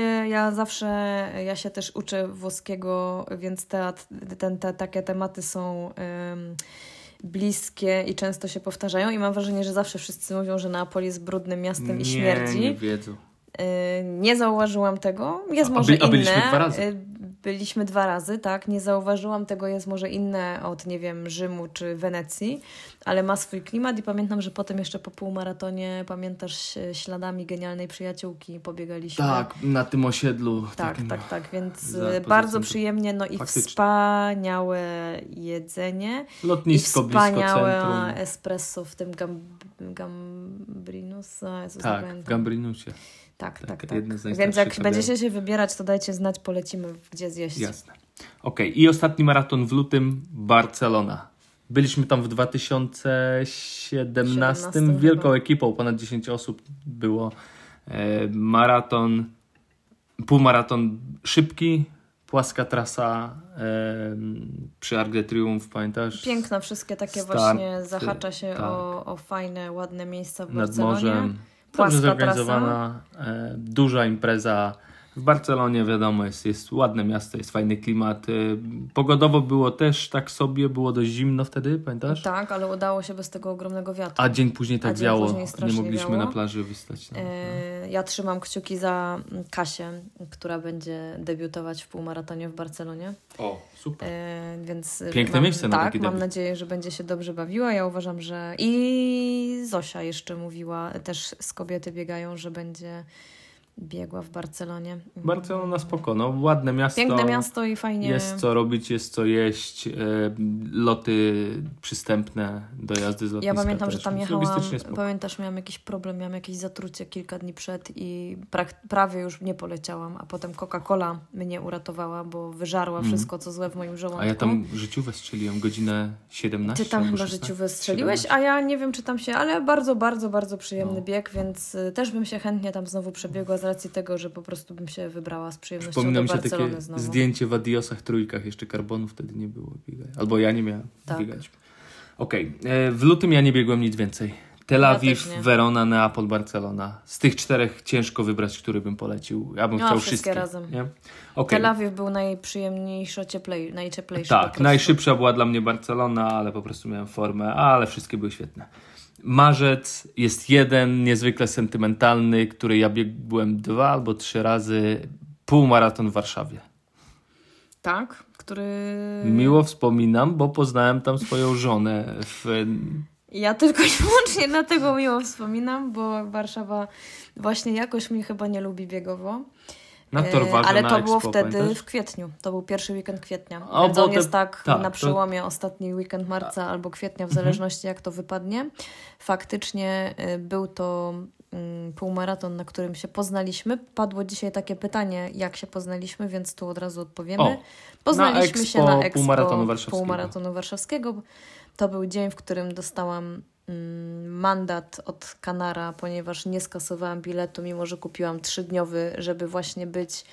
ja się też uczę włoskiego, więc takie tematy są bliskie i często się powtarzają i mam wrażenie, że zawsze wszyscy mówią, że Neapol jest brudnym miastem i śmierdzi. Nie wiedzą. Nie zauważyłam tego. Jest może inne. Byliśmy 2 razy. Byliśmy 2 razy, tak. Nie zauważyłam tego, jest może inne od, nie wiem, Rzymu czy Wenecji, ale ma swój klimat i pamiętam, że potem jeszcze po półmaratonie, pamiętasz, śladami genialnej przyjaciółki pobiegaliśmy. Tak, na tym osiedlu. Tak, więc bardzo przyjemnie, no i wspaniałe jedzenie. Lotnisko blisko centrum. Wspaniałe espresso w tym Gambrinus. Tak, w Gambrinusie. Tak. Więc jak będziecie się wybierać, to dajcie znać, polecimy, gdzie zjeść. Jasne. Okej. I ostatni maraton w lutym, Barcelona. Byliśmy tam w 2017. Wielką ekipą, ponad 10 osób było. Maraton, półmaraton szybki, płaska trasa przy Arc de Triomphe, pamiętasz? Piękne, wszystkie takie właśnie, zahacza się o fajne, ładne miejsca w Barcelonie. Nad morzem. Dobrze zorganizowana, duża impreza. W Barcelonie wiadomo, jest ładne miasto, jest fajny klimat. Pogodowo było też tak sobie, było dość zimno wtedy, pamiętasz? Tak, ale udało się bez tego ogromnego wiatru. A dzień później tak wiało, nie mogliśmy na plaży wystać. Ja trzymam kciuki za Kasię, która będzie debiutować w półmaratonie w Barcelonie. O, super. Więc piękne miejsce na taki debiut. Mam nadzieję, że będzie się dobrze bawiła. Ja uważam, że i Zosia jeszcze mówiła, też z kobiety biegają, że będzie biegła w Barcelonie. Barcelona spoko, no ładne miasto. Piękne miasto i fajnie. Jest co robić, jest co jeść, loty przystępne do jazdy z lotniska. Ja pamiętam, też. że tam jechałam, pamiętasz, miałam jakiś problem, miałam jakieś zatrucie kilka dni przed i prawie już nie poleciałam, a potem Coca-Cola mnie uratowała, bo wyżarła wszystko, co złe w moim żołądku. A ja tam życiówę strzeliłem, godzinę 17. Ty tam chyba życiówę strzeliłeś, 17. A ja nie wiem, czy tam się, ale bardzo, bardzo, bardzo przyjemny bieg, więc też bym się chętnie tam znowu przebiegła z racji tego, że po prostu bym się wybrała z przyjemnością do Barcelony znowu. Przypomina mi się takie zdjęcie w Adiosach trójkach, jeszcze karbonu wtedy nie było biegać. Albo ja nie miałem biegać. Okej. W lutym ja nie biegłem nic więcej. Tel Awiw, Verona, Neapol, Barcelona. Z tych 4 ciężko wybrać, który bym polecił. Ja bym chciał wszystkie razem. Nie? Okay. Tel Awiw był najprzyjemniejszy, najcieplejszy. Tak, najszybsza była dla mnie Barcelona, ale po prostu miałem formę, ale wszystkie były świetne. Marzec jest jeden niezwykle sentymentalny, który ja biegłem 2 albo 3 razy. Półmaraton w Warszawie. Tak, który... Miło wspominam, bo poznałem tam swoją żonę. Ja tylko i wyłącznie dlatego miło wspominam, bo Warszawa właśnie jakoś mnie chyba nie lubi biegowo. Na Torwarze, ale to na było Expo, wtedy pamiętasz? w kwietniu. To był pierwszy weekend kwietnia. Więc on jest na przełomie ostatni weekend marca albo kwietnia, w zależności jak to wypadnie. Faktycznie był to półmaraton, na którym się poznaliśmy. Padło dzisiaj takie pytanie, jak się poznaliśmy, więc tu od razu odpowiemy. Poznaliśmy się na Expo Półmaratonu Warszawskiego. To był dzień, w którym dostałam mandat od Kanara, ponieważ nie skasowałam biletu, mimo że kupiłam 3-dniowy, żeby właśnie być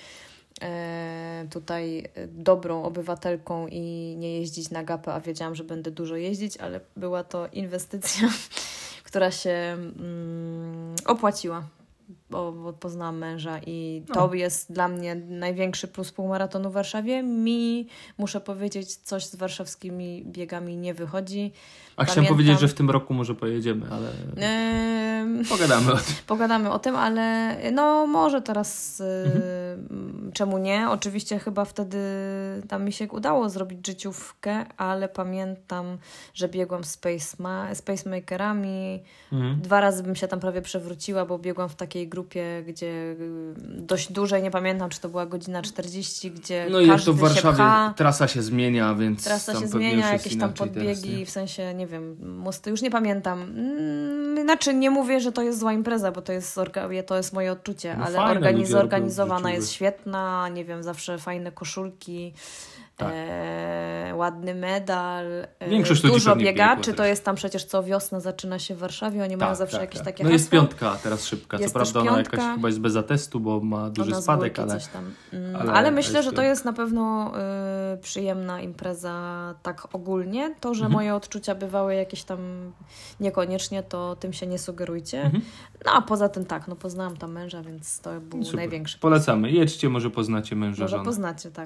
tutaj dobrą obywatelką i nie jeździć na gapę, a wiedziałam, że będę dużo jeździć, ale była to inwestycja, która się opłaciła, bo poznałam męża i to jest dla mnie największy plus półmaratonu w Warszawie. Mi, muszę powiedzieć, coś z warszawskimi biegami nie wychodzi. Chciałem powiedzieć, że w tym roku może pojedziemy, ale pogadamy o tym. Pogadamy o tym, ale no może teraz czemu nie? Oczywiście chyba wtedy tam mi się udało zrobić życiówkę, ale pamiętam, że biegłam z pacemakerami. 2 razy bym się tam prawie przewróciła, bo biegłam w takiej grupie, gdzie dość dłużej, nie pamiętam, czy to była godzina 40, gdzie no każdy i to w Warszawie się pcha. Trasa się zmienia, więc trasa tam się pewnie zmienia, jakieś tam podbiegi, teraz, w sensie, nie wiem, mosty, już nie pamiętam. Znaczy, nie mówię, że to jest zła impreza, bo to jest moje odczucie, no ale zorganizowana jest świetna, nie wiem, zawsze fajne koszulki, tak. Ładny medal, dużo biegaczy, to jest tam przecież co wiosna zaczyna się w Warszawie, oni mają zawsze jakieś takie No hasła. jest 5 teraz szybka, jest co prawda ona jakaś chyba jest bez atestu, bo ma duży spadek, ale myślę, że to jest na pewno przyjemna impreza tak ogólnie. To, że moje odczucia bywały jakieś tam niekoniecznie, to tym się nie sugerujcie. No a poza tym tak, poznałam tam męża, więc to był największy. Polecamy, jedźcie, może poznacie męża. Może poznacie, tak.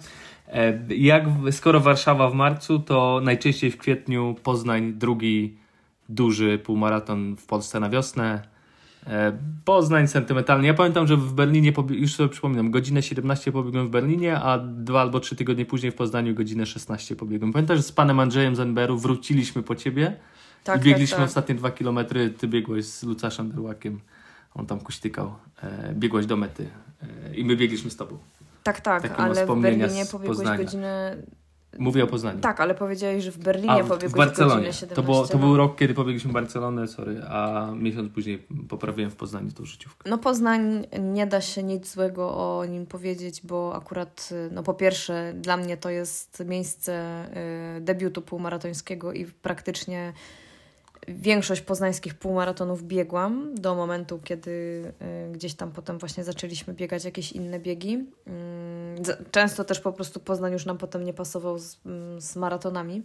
Skoro Warszawa w marcu, to najczęściej w kwietniu Poznań, drugi duży półmaraton w Polsce na wiosnę. Poznań sentymentalny. Ja pamiętam, że w Berlinie, już sobie przypominam, godzinę 17 pobiegłem w Berlinie, a 2 albo 3 tygodnie później w Poznaniu godzinę 16 pobiegłem. Pamiętasz, że z panem Andrzejem z NBR-u wróciliśmy po ciebie i biegliśmy ostatnie 2 kilometry. Ty biegłeś z Lucaszem Derłakiem. On tam kuśtykał. Biegłeś do mety i my biegliśmy z tobą. Tak, ale w Berlinie pobiegłeś godzinę... Mówię o Poznaniu. Tak, ale powiedziałeś, że w Berlinie pobiegłeś godzinę 17. To był rok, kiedy pobiegliśmy Barcelonę, a miesiąc później poprawiłem w Poznaniu tą życiówkę. Poznań, nie da się nic złego o nim powiedzieć, bo akurat, po pierwsze, dla mnie to jest miejsce debiutu półmaratońskiego i praktycznie większość poznańskich półmaratonów biegłam do momentu, kiedy gdzieś tam potem właśnie zaczęliśmy biegać jakieś inne biegi. Często też po prostu Poznań już nam potem nie pasował z maratonami,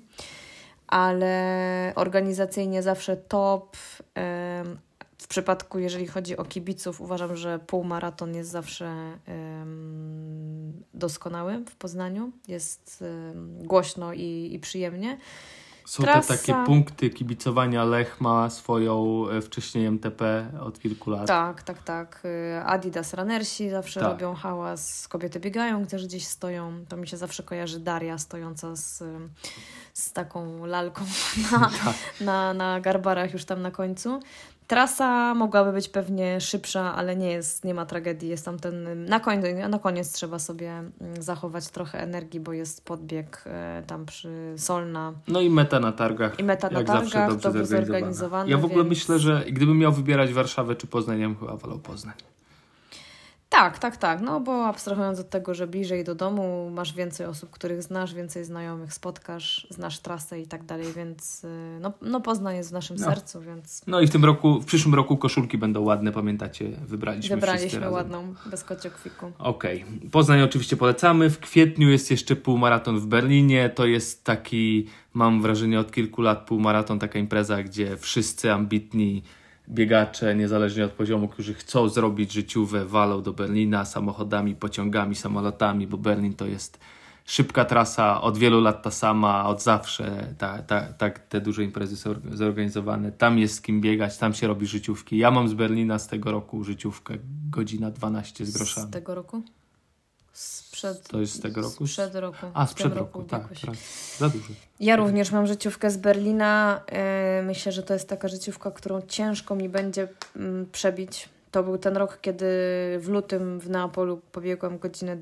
ale organizacyjnie zawsze top. W przypadku, jeżeli chodzi o kibiców, uważam, że półmaraton jest zawsze doskonały w Poznaniu. Jest głośno i przyjemnie. Są te takie punkty kibicowania. Lech ma swoją wcześniej MTP od kilku lat. Tak. Adidas Runnersi zawsze robią hałas. Kobiety biegają, też gdzieś stoją. To mi się zawsze kojarzy Daria stojąca z taką lalką na garbarach już tam na końcu. Trasa mogłaby być pewnie szybsza, ale nie ma tragedii. Jest tam na koniec trzeba sobie zachować trochę energii, bo jest podbieg tam przy Solna. No i meta na targach. I meta na targach, dobrze zorganizowana. Ja w ogóle myślę, że gdybym miał wybierać Warszawę czy Poznań, ja bym chyba wolał Poznań. Tak. No bo abstrahując od tego, że bliżej do domu, masz więcej osób, których znasz, więcej znajomych spotkasz, znasz trasę i tak dalej, więc no Poznań jest w naszym sercu, więc... No i w przyszłym roku koszulki będą ładne, pamiętacie? Wybraliśmy ładną, bez kociokwiku. Okej. Poznań oczywiście polecamy. W kwietniu jest jeszcze półmaraton w Berlinie. To jest taki, mam wrażenie, od kilku lat półmaraton, taka impreza, gdzie wszyscy ambitni biegacze, niezależnie od poziomu, którzy chcą zrobić życiówę, walą do Berlina samochodami, pociągami, samolotami, bo Berlin to jest szybka trasa, od wielu lat ta sama, od zawsze te duże imprezy są zorganizowane. Tam jest z kim biegać, tam się robi życiówki. Ja mam z Berlina z tego roku życiówkę, godzina 12 z groszami. Z tego roku? To jest z tego roku? Sprzed roku. Sprzed roku, tak. Za dużo. Ja również mam życiówkę z Berlina. Myślę, że to jest taka życiówka, którą ciężko mi będzie przebić. To był ten rok, kiedy w lutym w Neapolu pobiegłam godzinę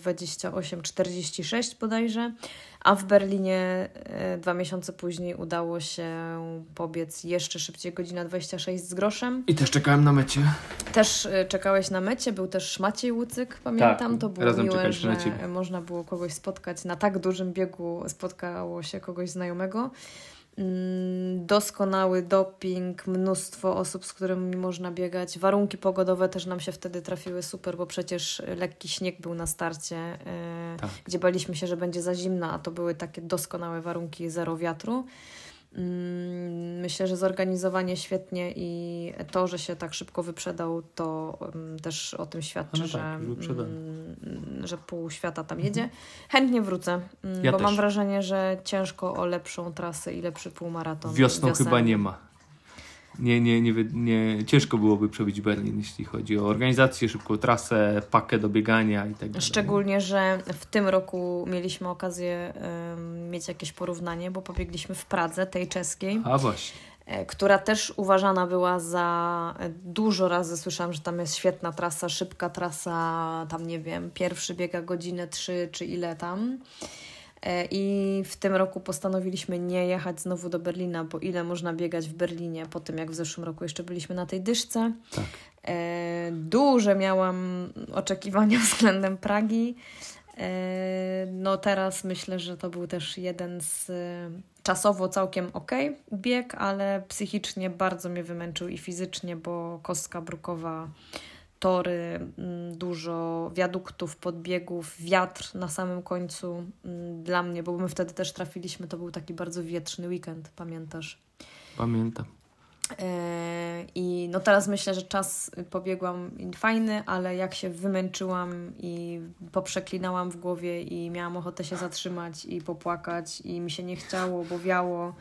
28:46 bodajże, a w Berlinie 2 miesiące później udało się pobiec jeszcze szybciej, godzina 26 z groszem. I też czekałem na mecie. Też czekałeś na mecie, był też Maciej Łucyk, pamiętam. Tak, to było miłe, że można było kogoś spotkać. Na tak dużym biegu spotkało się kogoś znajomego. Doskonały doping, mnóstwo osób, z którymi można biegać. Warunki pogodowe też nam się wtedy trafiły super, bo przecież lekki śnieg był na starcie, gdzie baliśmy się, że będzie za zimno, a to były takie doskonałe warunki, zero wiatru. Myślę, że zorganizowanie świetnie i to, że się tak szybko wyprzedał, to też o tym świadczy, że pół świata tam jedzie. Chętnie wrócę, bo też mam wrażenie, że ciężko o lepszą trasę i lepszy półmaraton. Wiosną chyba nie ma. Nie, ciężko byłoby przebić Berlin, jeśli chodzi o organizację, szybką trasę, pakę do biegania i tak dalej. Szczególnie, że w tym roku mieliśmy okazję mieć jakieś porównanie, bo pobiegliśmy w Pradze, tej czeskiej. A właśnie. Która też uważana była za... Dużo razy słyszałam, że tam jest świetna trasa, szybka trasa, tam nie wiem, pierwszy biega godzinę 3 czy ile tam. I w tym roku postanowiliśmy nie jechać znowu do Berlina, bo ile można biegać w Berlinie po tym, jak w zeszłym roku jeszcze byliśmy na tej dyszce. Tak. Duże miałam oczekiwania względem Pragi. No teraz myślę, że to był też jeden z czasowo całkiem bieg, ale psychicznie bardzo mnie wymęczył i fizycznie, bo kostka brukowa, tory, dużo wiaduktów, podbiegów, wiatr na samym końcu dla mnie, bo my wtedy też trafiliśmy, to był taki bardzo wietrzny weekend, pamiętasz? Pamiętam. I no teraz myślę, że czas pobiegłam fajny, ale jak się wymęczyłam i poprzeklinałam w głowie i miałam ochotę się zatrzymać i popłakać i mi się nie chciało, bo wiało.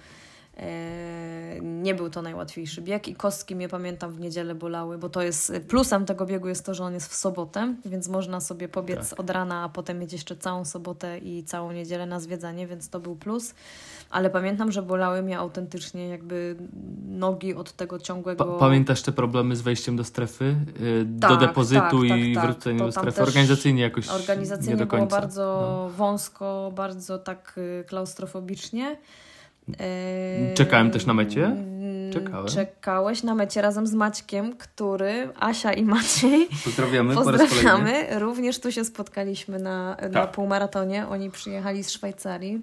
Nie był to najłatwiejszy bieg i kostki mnie, pamiętam, w niedzielę bolały, bo to jest plusem tego biegu jest to, że on jest w sobotę, więc można sobie pobiec od rana, a potem mieć jeszcze całą sobotę i całą niedzielę na zwiedzanie, więc to był plus. Ale pamiętam, że bolały mnie autentycznie jakby nogi od tego ciągłego... Pamiętasz te problemy z wejściem do strefy? Do depozytu i wróceniem do strefy? Organizacyjnie jakoś organizacyjnie nie do końca. Było bardzo wąsko, bardzo tak klaustrofobicznie. Czekałem też na mecie? Czekałeś na mecie razem z Maćkiem, który, Asia i Maciej. Pozdrawiamy. Pozdrawiamy. Również tu się spotkaliśmy na półmaratonie. Oni przyjechali z Szwajcarii.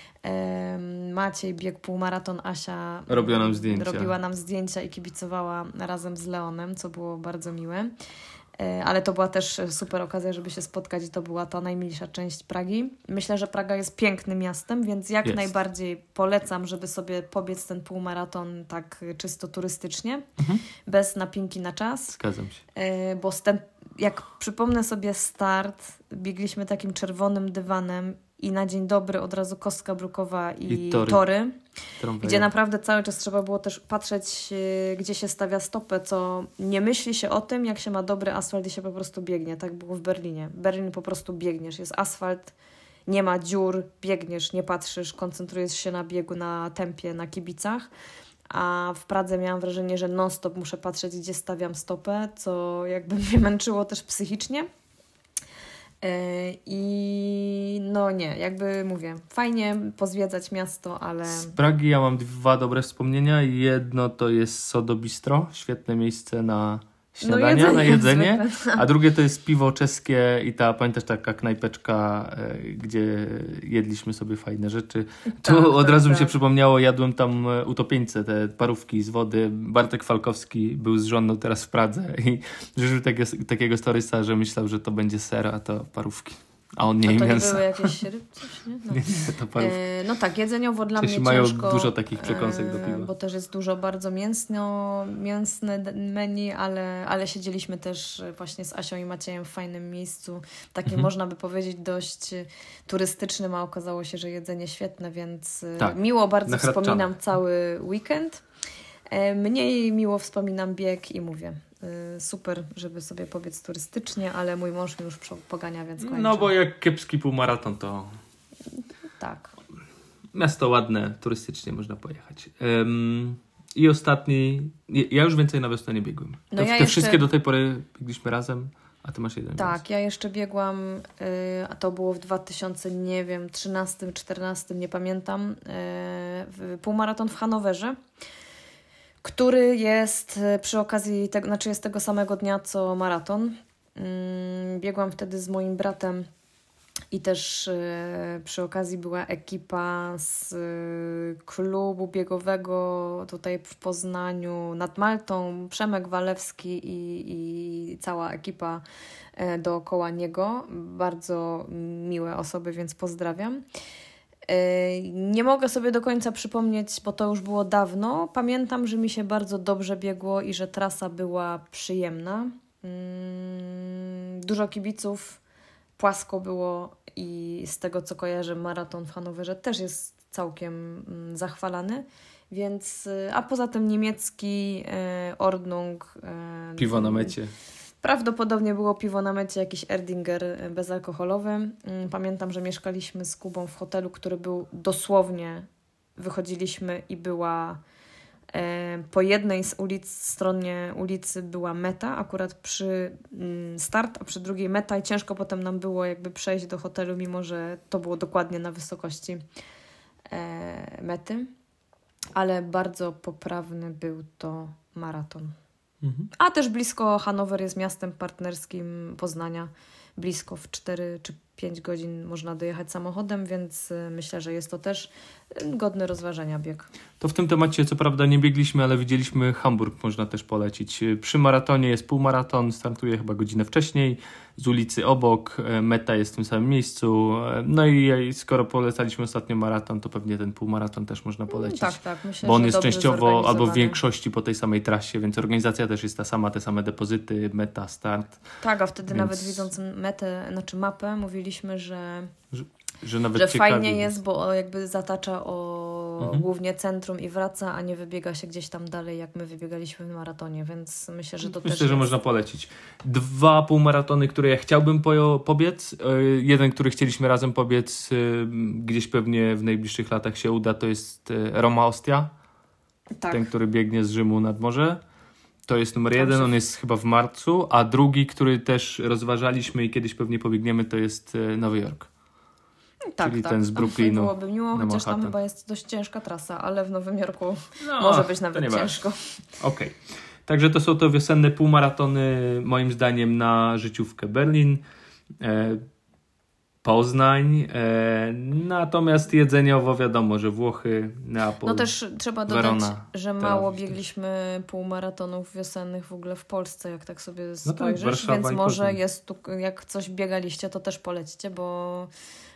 Maciej biegł półmaraton, Asia robiła nam zdjęcia i kibicowała razem z Leonem, co było bardzo miłe. Ale to była też super okazja, żeby się spotkać i to była ta najmilsza część Pragi. Myślę, że Praga jest pięknym miastem, więc najbardziej polecam, żeby sobie pobiec ten półmaraton tak czysto turystycznie, bez napinki na czas. Zgadzam się. Bo jak przypomnę sobie start, biegliśmy takim czerwonym dywanem i na dzień dobry od razu kostka brukowa i tory. Gdzie naprawdę cały czas trzeba było też patrzeć, gdzie się stawia stopę, co nie myśli się o tym, jak się ma dobry asfalt i się po prostu biegnie. Tak było w Berlinie. W Berlinie po prostu biegniesz. Jest asfalt, nie ma dziur, biegniesz, nie patrzysz, koncentrujesz się na biegu, na tempie, na kibicach. a w Pradze miałam wrażenie, że non-stop muszę patrzeć, gdzie stawiam stopę, co jakby mnie męczyło też psychicznie. I no nie, jakby mówię, fajnie pozwiedzać miasto, ale... Z Pragi ja mam 2 dobre wspomnienia. Jedno to jest Sodo Bistro, świetne miejsce na śniadania, na jedzenie, a drugie to jest piwo czeskie i pamiętasz, taka knajpeczka, gdzie jedliśmy sobie fajne rzeczy. Tu od razu mi się przypomniało, jadłem tam utopieńce, te parówki z wody. Bartek Falkowski był z żoną teraz w Pradze i życzył takiego storysa, że myślał, że to będzie ser, a to parówki. A on nie je mięsa. To były jakieś ryb, coś, nie? No. Nie, to parówki. No tak, jedzeniowo dla Czesi mnie mają ciężko. Dużo takich przekąsek do piwa. Bo też jest dużo bardzo mięsne menu, ale siedzieliśmy też właśnie z Asią i Maciejem w fajnym miejscu. Takie można by powiedzieć dość turystycznym, a okazało się, że jedzenie świetne, więc miło bardzo wspominam cały weekend. Mniej miło wspominam bieg i mówię, super, żeby sobie pobiec turystycznie, ale mój mąż mi już pogania, więc kończę. No bo jak kiepski półmaraton, to... Tak. Miasto ładne, turystycznie można pojechać. I ostatni... Ja już więcej na wiosnę nie biegłem. Te wszystkie do tej pory biegliśmy razem, a ty masz jeden. Tak, ja jeszcze biegłam, a to było w 2013, 2014, nie pamiętam, półmaraton w Hanowerze, który jest przy okazji tego, znaczy jest tego samego dnia co maraton. Biegłam wtedy z moim bratem i też przy okazji była ekipa z klubu biegowego tutaj w Poznaniu nad Maltą, Przemek Walewski i cała ekipa dookoła niego. Bardzo miłe osoby, więc pozdrawiam. Nie mogę sobie do końca przypomnieć, bo to już było dawno. Pamiętam, że mi się bardzo dobrze biegło i że trasa była przyjemna. Dużo kibiców, płasko było i z tego co kojarzę, maraton w Hanowerze też jest całkiem zachwalany. Więc, a poza tym niemiecki Ordnung. Piwo na mecie. Prawdopodobnie było piwo na mecie, jakiś Erdinger bezalkoholowy. Pamiętam, że mieszkaliśmy z Kubą w hotelu, który był dosłownie, wychodziliśmy i była po jednej stronie ulicy była meta, akurat przy start, a przy drugiej meta i ciężko potem nam było jakby przejść do hotelu, mimo że to było dokładnie na wysokości mety. Ale bardzo poprawny był to maraton. A też blisko, Hanower jest miastem partnerskim Poznania. Blisko w 4 czy 5 godzin można dojechać samochodem, więc myślę, że jest to też godny rozważenia bieg. To w tym temacie co prawda nie biegliśmy, ale widzieliśmy Hamburg, można też polecić. Przy maratonie jest półmaraton, startuje chyba godzinę wcześniej, z ulicy obok, meta jest w tym samym miejscu. No i skoro polecaliśmy ostatnio maraton, to pewnie ten półmaraton też można polecić. Tak, myślę, bo on że jest częściowo albo w większości po tej samej trasie, więc organizacja też jest ta sama, te same depozyty, meta, start. Tak, a wtedy nawet widząc metę, znaczy mapę, mówiliśmy, że nawet że fajnie jest, bo jakby zatacza głównie centrum i wraca, a nie wybiega się gdzieś tam dalej, jak my wybiegaliśmy w maratonie, więc myślę, że to też że można polecić. 2 półmaratony, które ja chciałbym pobiec. Jeden, który chcieliśmy razem pobiec, gdzieś pewnie w najbliższych latach się uda, to jest Roma-Ostia. Tak. Ten, który biegnie z Rzymu nad morze. To jest numer 1, on jest chyba w marcu, a drugi, który też rozważaliśmy i kiedyś pewnie pobiegniemy, to jest Nowy Jork. Czyli ten z Brooklynu. Byłoby miło, chociaż tam chyba jest dość ciężka trasa, ale w Nowym Jorku może być nawet ciężko. Okej. Także to są to wiosenne półmaratony, moim zdaniem, na życiówkę. Berlin, Poznań, natomiast jedzeniowo wiadomo, że Włochy, Neapol, no też trzeba dodać, Verona, że mało biegliśmy półmaratonów wiosennych w ogóle w Polsce, jak tak sobie spojrzysz, więc może jest tu, jak coś biegaliście, to też polecicie, bo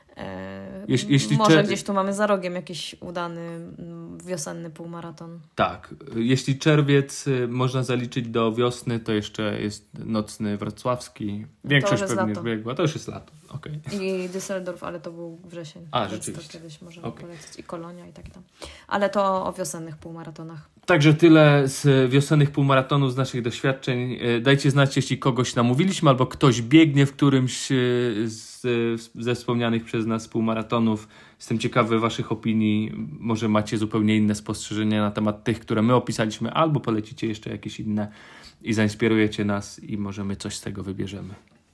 może gdzieś tu mamy za rogiem jakiś udany wiosenny półmaraton. Tak, jeśli czerwiec można zaliczyć do wiosny, to jeszcze jest nocny wrocławski. Większość pewnie biegła, to już jest lato. Okay. I Düsseldorf, ale to był wrzesień. Rzeczywiście. To kiedyś możemy polecić. I Kolonia i tak tam. Ale to o wiosennych półmaratonach. Także tyle z wiosennych półmaratonów, z naszych doświadczeń. Dajcie znać, jeśli kogoś namówiliśmy, albo ktoś biegnie w którymś ze wspomnianych przez nas półmaratonów. Jestem ciekawy waszych opinii. Może macie zupełnie inne spostrzeżenia na temat tych, które my opisaliśmy, albo polecicie jeszcze jakieś inne i zainspirujecie nas i może my coś z tego wybierzemy.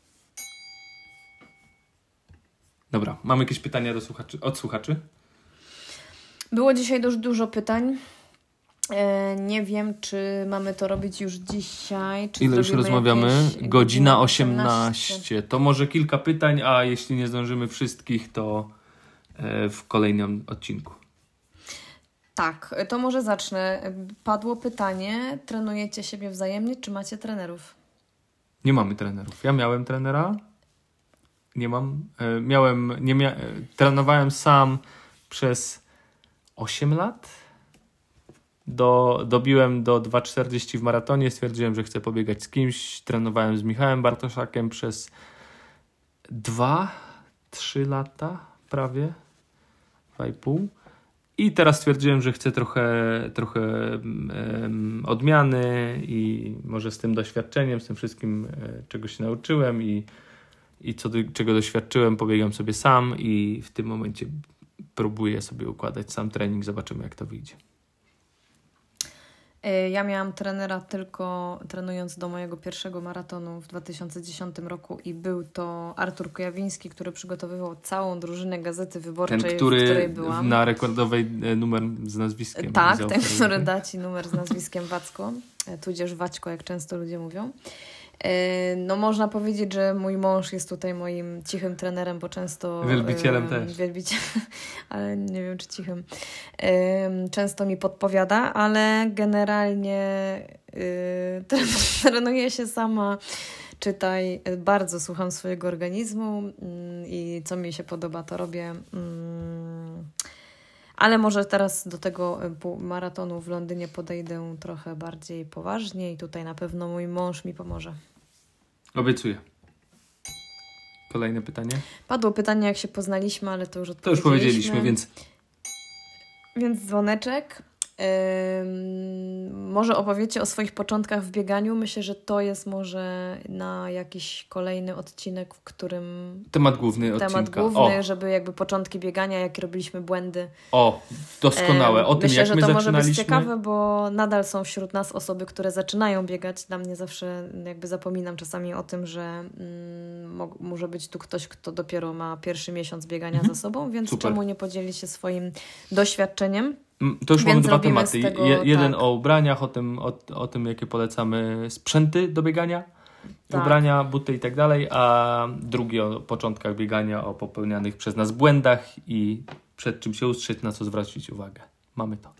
Dobra, mamy jakieś pytania od słuchaczy? Było dzisiaj dość dużo pytań. Nie wiem, czy mamy to robić już dzisiaj. Czy ile już rozmawiamy? Godzina 18. To może kilka pytań, a jeśli nie zdążymy wszystkich, to w kolejnym odcinku. Tak, to może zacznę. Padło pytanie, trenujecie siebie wzajemnie, czy macie trenerów? Nie mamy trenerów. Ja miałem trenera. Nie mam. Trenowałem sam przez 8 lat. Dobiłem do 2,40 w maratonie. Stwierdziłem, że chcę pobiegać z kimś. Trenowałem z Michałem Bartoszakiem przez 2-3 lata, prawie 2,5. I teraz stwierdziłem, że chcę trochę odmiany i może z tym doświadczeniem, z tym wszystkim, czego się nauczyłem i czego doświadczyłem, pobiegam sobie sam i w tym momencie próbuję sobie układać sam trening. Zobaczymy, jak to wyjdzie. Ja miałam trenera tylko trenując do mojego pierwszego maratonu w 2010 roku i był to Artur Kujawiński, który przygotowywał całą drużynę Gazety Wyborczej, w której byłam. Na rekordowej numer z nazwiskiem. Tak, ten, który da ci numer z nazwiskiem Wacko, tudzież Waćko, jak często ludzie mówią. No można powiedzieć, że mój mąż jest tutaj moim cichym trenerem, bo często... Wielbicielem też. Ale nie wiem, czy cichym. Często mi podpowiada, ale generalnie trenuję się sama. Czytaj, bardzo słucham swojego organizmu i co mi się podoba, to robię. Ale może teraz do tego maratonu w Londynie podejdę trochę bardziej poważnie i tutaj na pewno mój mąż mi pomoże. Obiecuję. Kolejne pytanie? Padło pytanie, jak się poznaliśmy, ale to już odpowiedzieliśmy. To już powiedzieliśmy, Więc dzwoneczek. Może opowiecie o swoich początkach w bieganiu. Myślę, że to jest może na jakiś kolejny odcinek, w którym... Temat główny, żeby jakby początki biegania, jakie robiliśmy błędy. O, doskonałe. O tym, myślę, jak że my to zaczynaliśmy. może być ciekawe, bo nadal są wśród nas osoby, które zaczynają biegać. Dla mnie zawsze jakby zapominam czasami o tym, że może być tu ktoś, kto dopiero ma pierwszy miesiąc biegania za sobą, więc super. Czemu nie podzielić się swoim doświadczeniem? To już mamy 2 tematy. Jeden tak. o ubraniach, o tym, jakie polecamy sprzęty do biegania, tak. Ubrania, buty i tak dalej, a drugi o początkach biegania, o popełnianych przez nas błędach i przed czym się ustrzec, na co zwrócić uwagę. Mamy to.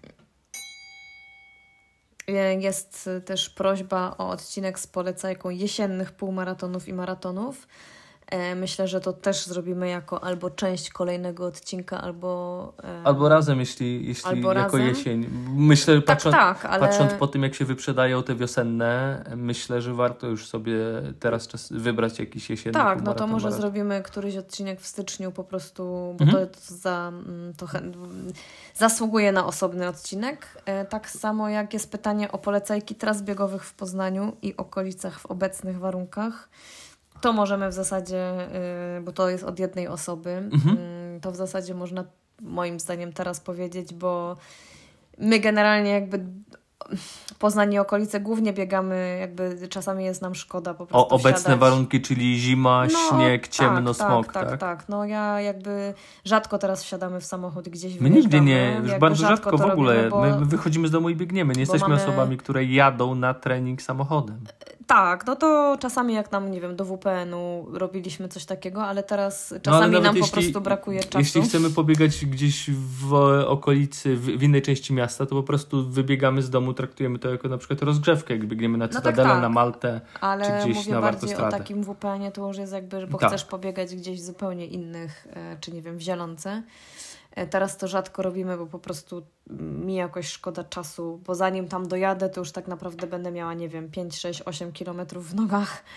Jest też prośba o odcinek z polecajką jesiennych półmaratonów i maratonów. Myślę, że to też zrobimy jako albo część kolejnego odcinka, albo razem, jeśli jako razem. jesień. Myślę, ale... patrząc po tym, jak się wyprzedają te wiosenne, myślę, że warto już sobie teraz wybrać jakiś jesienny Tak, no to może zrobimy któryś odcinek w styczniu po prostu, bo to zasługuje na osobny odcinek. Tak samo jak jest pytanie o polecajki tras biegowych w Poznaniu i okolicach w obecnych warunkach. To możemy w zasadzie, bo to jest od jednej osoby, to w zasadzie można moim zdaniem teraz powiedzieć, bo my generalnie jakby Poznań i okolice głównie biegamy, jakby czasami jest nam szkoda po prostu obecne wsiadać. Warunki, czyli zima, śnieg, ciemno, smog, tak. No ja jakby rzadko teraz wsiadamy w samochód gdzieś My nigdy nie, już bardzo rzadko w ogóle. Robimy, my wychodzimy z domu i biegniemy. Nie jesteśmy osobami, które jadą na trening samochodem. Tak, no to czasami jak nam, nie wiem, do WPN-u robiliśmy coś takiego, ale teraz czasami nam po prostu brakuje czasu. Jeśli chcemy pobiegać gdzieś w okolicy, w innej części miasta, to po prostu wybiegamy z domu, traktujemy to jako na przykład rozgrzewkę, jak biegniemy na Cytadelę, na Maltę, ale czy gdzieś mówię na bardziej Wartostradę. o takim WPN-ie, to już jest jakby, bo chcesz pobiegać gdzieś w zupełnie innych, czy nie wiem, w Zielonce. Teraz to rzadko robimy, bo po prostu mi jakoś szkoda czasu, bo zanim tam dojadę, to już tak naprawdę będę miała, nie wiem, 5, 6, 8 kilometrów w nogach,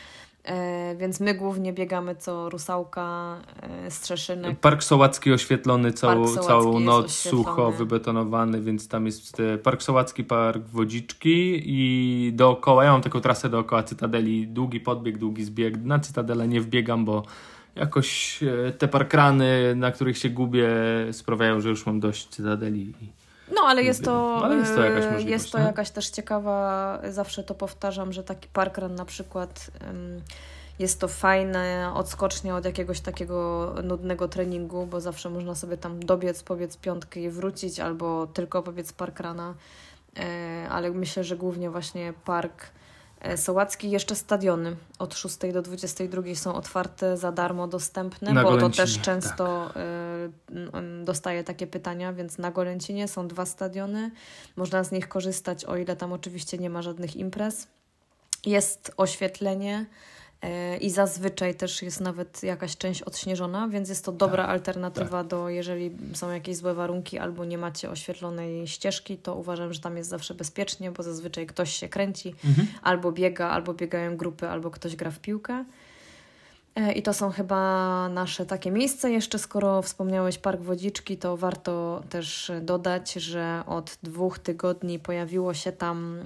Więc my głównie biegamy co Rusałka, Strzeszynek. Park Sołacki oświetlony całą noc, sucho wybetonowany, więc tam jest Park Sołacki, Park Wodziczki i dookoła, ja mam taką trasę dookoła Cytadeli, długi podbieg, długi zbieg. Na Cytadelę nie wbiegam, bo jakoś te parkrany, na których się gubię, sprawiają, że już mam dość Cytadeli. No, ale jest to jakaś możliwość. Jest to jakaś też ciekawa, zawsze to powtarzam, że taki parkrun na przykład jest to fajna odskocznia od jakiegoś takiego nudnego treningu, bo zawsze można sobie tam dobiec, pobiec piątkę i wrócić, albo tylko pobiec parkrana, ale myślę, że głównie właśnie Park Sołacki, jeszcze stadiony od 6 do 22 są otwarte, za darmo dostępne, na bo Golęcinie, to też często dostaję takie pytania, więc na Golęcinie są 2 stadiony, można z nich korzystać, o ile tam oczywiście nie ma żadnych imprez. Jest oświetlenie i zazwyczaj też jest nawet jakaś część odśnieżona, więc jest to dobra alternatywa do, jeżeli są jakieś złe warunki albo nie macie oświetlonej ścieżki, to uważam, że tam jest zawsze bezpiecznie, bo zazwyczaj ktoś się kręci, albo biega, albo biegają grupy, albo ktoś gra w piłkę. I to są chyba nasze takie miejsca. Jeszcze skoro wspomniałeś Park Wodziczki, to warto też dodać, że od 2 tygodni pojawiło się tam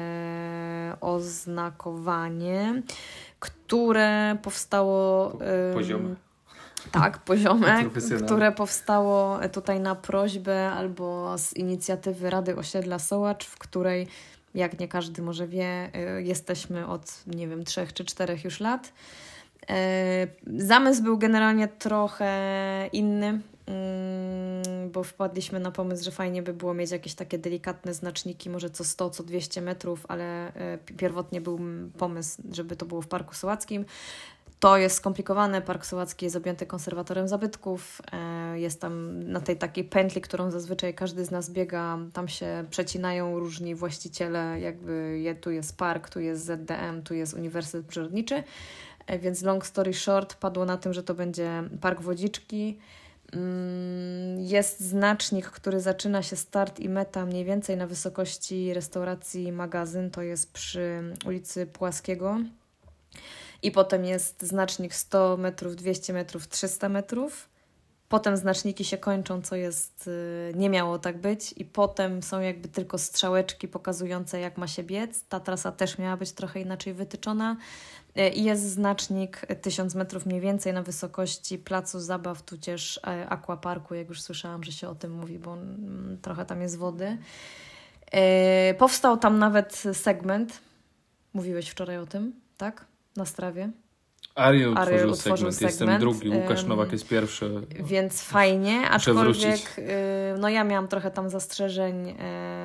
oznakowanie, które powstało... Poziome. Tak, poziome, które powstało tutaj na prośbę albo z inicjatywy Rady Osiedla Sołacz, w której, jak nie każdy może wie, jesteśmy od, 3 czy 4 już lat. Zamysł był generalnie trochę inny, bo wpadliśmy na pomysł, że fajnie by było mieć jakieś takie delikatne znaczniki, może co 100, co 200 metrów, ale pierwotnie był pomysł, żeby to było w Parku Sołackim. To jest skomplikowane, Park Sołacki jest objęty konserwatorem zabytków, jest tam na tej takiej pętli, którą zazwyczaj każdy z nas biega, tam się przecinają różni właściciele, tu jest park, tu jest ZDM, tu jest Uniwersytet Przyrodniczy, więc long story short padło na tym, że to będzie Park Wodziczki. Jest znacznik, który zaczyna się start i meta mniej więcej na wysokości restauracji Magazyn, to jest przy ulicy Płaskiego. I potem jest znacznik 100 metrów, 200 metrów, 300 metrów. Potem znaczniki się kończą, co jest, nie miało tak być. I potem są jakby tylko strzałeczki pokazujące, jak ma się biec. Ta trasa też miała być trochę inaczej wytyczona. I jest znacznik 1000 metrów mniej więcej na wysokości placu zabaw, tudzież aquaparku, jak już słyszałam, że się o tym mówi, bo trochę tam jest wody. Powstał tam nawet segment. Mówiłeś wczoraj o tym, tak? Na Strawie. Ariel utworzył segment. Jestem drugi, Łukasz Nowak jest pierwszy. Więc fajnie, aczkolwiek ja miałam trochę tam zastrzeżeń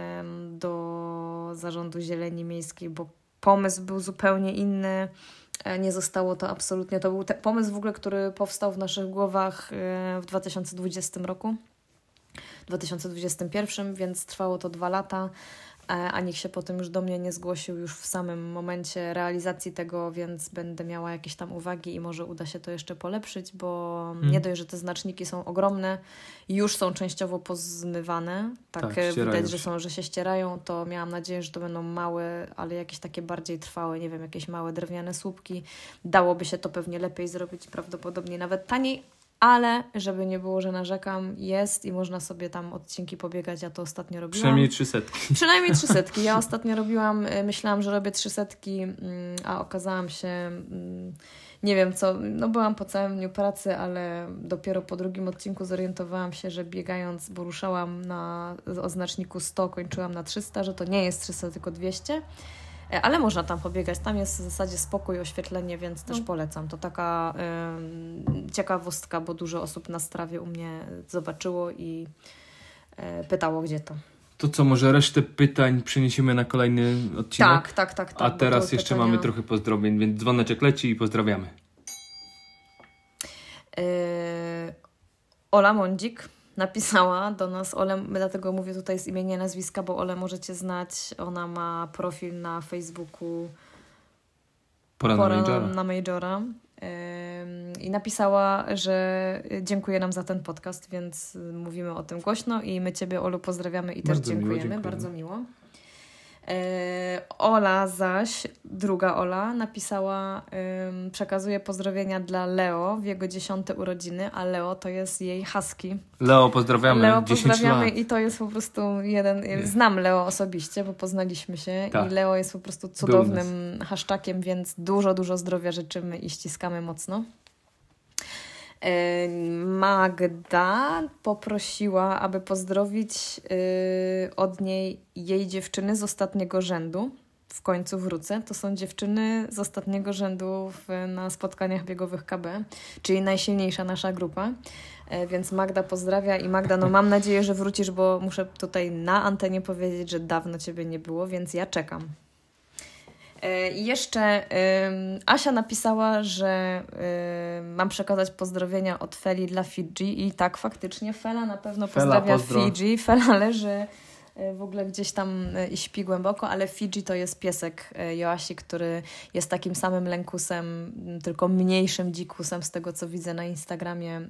do Zarządu Zieleni Miejskiej, bo pomysł był zupełnie inny. Nie zostało to absolutnie. To był pomysł w ogóle, który powstał w naszych głowach w 2020 roku. W 2021, więc trwało to 2 lata. A nikt się potem już do mnie nie zgłosił już w samym momencie realizacji tego, więc będę miała jakieś tam uwagi i może uda się to jeszcze polepszyć, bo nie dość, że te znaczniki są ogromne, już są częściowo pozmywane, tak widać, że się ścierają, to miałam nadzieję, że to będą małe, ale jakieś takie bardziej trwałe, nie wiem, jakieś małe drewniane słupki. Dałoby się to pewnie lepiej zrobić, prawdopodobnie nawet taniej, ale żeby nie było, że narzekam, jest i można sobie tam odcinki pobiegać. Ja to ostatnio robiłam. Przynajmniej 300. Przynajmniej 300. Ja ostatnio robiłam, myślałam, że robię 300, a okazałam się, nie wiem co, byłam po całym dniu pracy, ale dopiero po 2. odcinku zorientowałam się, że biegając, bo ruszałam o znaczniku 100, kończyłam na 300, że to nie jest 300, tylko 200. Ale można tam pobiegać. Tam jest w zasadzie spokój, oświetlenie, więc też polecam. To taka ciekawostka, bo dużo osób na Strawie u mnie zobaczyło i pytało, gdzie to. To co, może resztę pytań przeniesiemy na kolejny odcinek? Tak. A teraz jeszcze mamy trochę pozdrowień, więc dzwoneczek leci i pozdrawiamy. Ola Mądzik napisała do nas, Ole, dlatego mówię tutaj z imienia, nazwiska, bo Ole możecie znać, ona ma profil na Facebooku Pora na Majora. I napisała, że dziękuję nam za ten podcast, więc mówimy o tym głośno i my Ciebie, Olu, pozdrawiamy i bardzo też dziękujemy. Bardzo miło. Ola zaś, druga Ola, napisała, przekazuje pozdrowienia dla Leo w jego 10. urodziny, a Leo to jest jej husky. Leo, pozdrawiamy. Leo 10 pozdrawiamy lat. i to jest po prostu znam Leo osobiście, bo poznaliśmy się i Leo jest po prostu cudownym haszczakiem, więc dużo zdrowia życzymy i ściskamy mocno. Magda poprosiła, aby pozdrowić od niej jej dziewczyny z ostatniego rzędu. W końcu wrócę. To są dziewczyny z ostatniego rzędu na spotkaniach biegowych KB, czyli najsilniejsza nasza grupa. Więc Magda pozdrawia i Magda, mam nadzieję, że wrócisz, bo muszę tutaj na antenie powiedzieć, że dawno Ciebie nie było, więc ja czekam. I jeszcze Asia napisała, że mam przekazać pozdrowienia od Feli dla Fidżi i tak faktycznie Fela na pewno pozdrawia Fidżi. Fela leży w ogóle gdzieś tam i śpi głęboko, ale Fidżi to jest piesek Joasi, który jest takim samym lękusem, tylko mniejszym dzikusem z tego, co widzę na Instagramie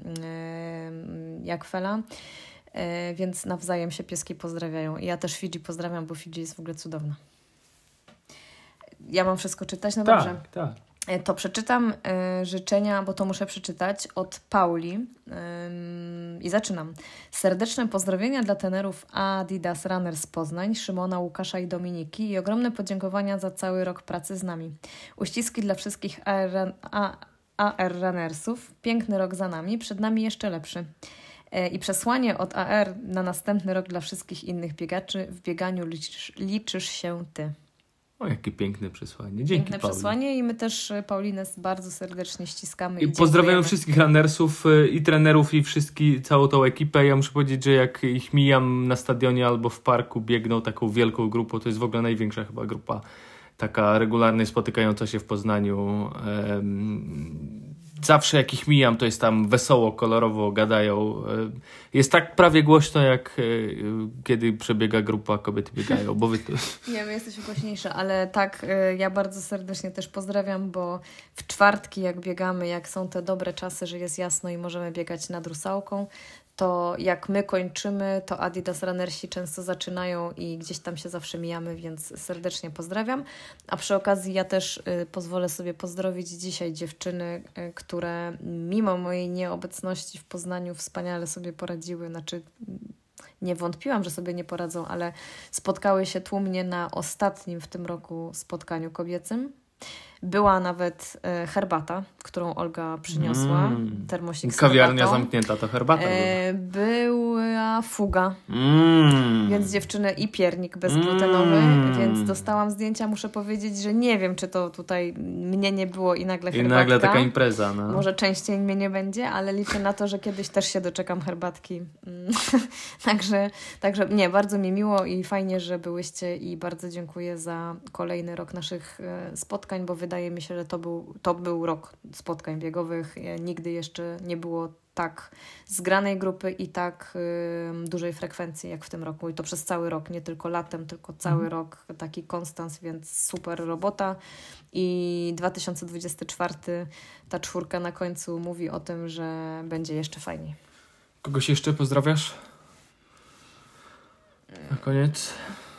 jak Fela. Więc nawzajem się pieski pozdrawiają. I ja też Fidżi pozdrawiam, bo Fidżi jest w ogóle cudowna. Ja mam wszystko czytać? No dobrze. Tak. To przeczytam życzenia, bo to muszę przeczytać, od Pauli. I zaczynam. Serdeczne pozdrowienia dla trenerów Adidas Runners Poznań, Szymona, Łukasza i Dominiki i ogromne podziękowania za cały rok pracy z nami. Uściski dla wszystkich AR Runnersów. Piękny rok za nami, przed nami jeszcze lepszy. I przesłanie od AR na następny rok dla wszystkich innych biegaczy. W bieganiu liczysz się Ty. O, jakie piękne przesłanie. Dzięki, piękne Pauli. Przesłanie i my też Paulinę bardzo serdecznie ściskamy. I pozdrawiam wszystkich runnersów i trenerów i całą tą ekipę. Ja muszę powiedzieć, że jak ich mijam na stadionie albo w parku, biegną taką wielką grupą, to jest w ogóle największa chyba grupa taka regularnie spotykająca się w Poznaniu. Zawsze jak ich mijam, to jest tam wesoło, kolorowo, gadają. Jest tak prawie głośno, jak kiedy przebiega grupa, kobiety biegają, bo wy to... Nie, my jesteśmy głośniejsze, ale tak, ja bardzo serdecznie też pozdrawiam, bo w czwartki jak biegamy, jak są te dobre czasy, że jest jasno i możemy biegać nad Rusałką, to jak my kończymy, to Adidas Runnersi często zaczynają i gdzieś tam się zawsze mijamy, więc serdecznie pozdrawiam. A przy okazji ja też pozwolę sobie pozdrowić dzisiaj dziewczyny, które mimo mojej nieobecności w Poznaniu wspaniale sobie poradziły. Znaczy nie wątpiłam, że sobie nie poradzą, ale spotkały się tłumnie na ostatnim w tym roku spotkaniu kobiecym. Była nawet herbata, którą Olga przyniosła. Termosik z kawiarnia herbatą. Zamknięta, to herbata była fuga. Więc dziewczyny i piernik bezglutenowy, więc dostałam zdjęcia. Muszę powiedzieć, że nie wiem, czy to tutaj mnie nie było i nagle herbatka. I nagle taka impreza. No. Może częściej mnie nie będzie, ale liczę na to, że kiedyś też się doczekam herbatki. Także nie, bardzo mi miło i fajnie, że byłyście i bardzo dziękuję za kolejny rok naszych spotkań, bo wydaje mi się, że to był rok spotkań biegowych. Nigdy jeszcze nie było tak zgranej grupy i tak dużej frekwencji jak w tym roku. I to przez cały rok, nie tylko latem, tylko cały rok. Taki konstans, więc super robota. I 2024, ta czwórka na końcu mówi o tym, że będzie jeszcze fajniej. Kogoś jeszcze pozdrawiasz? Na koniec?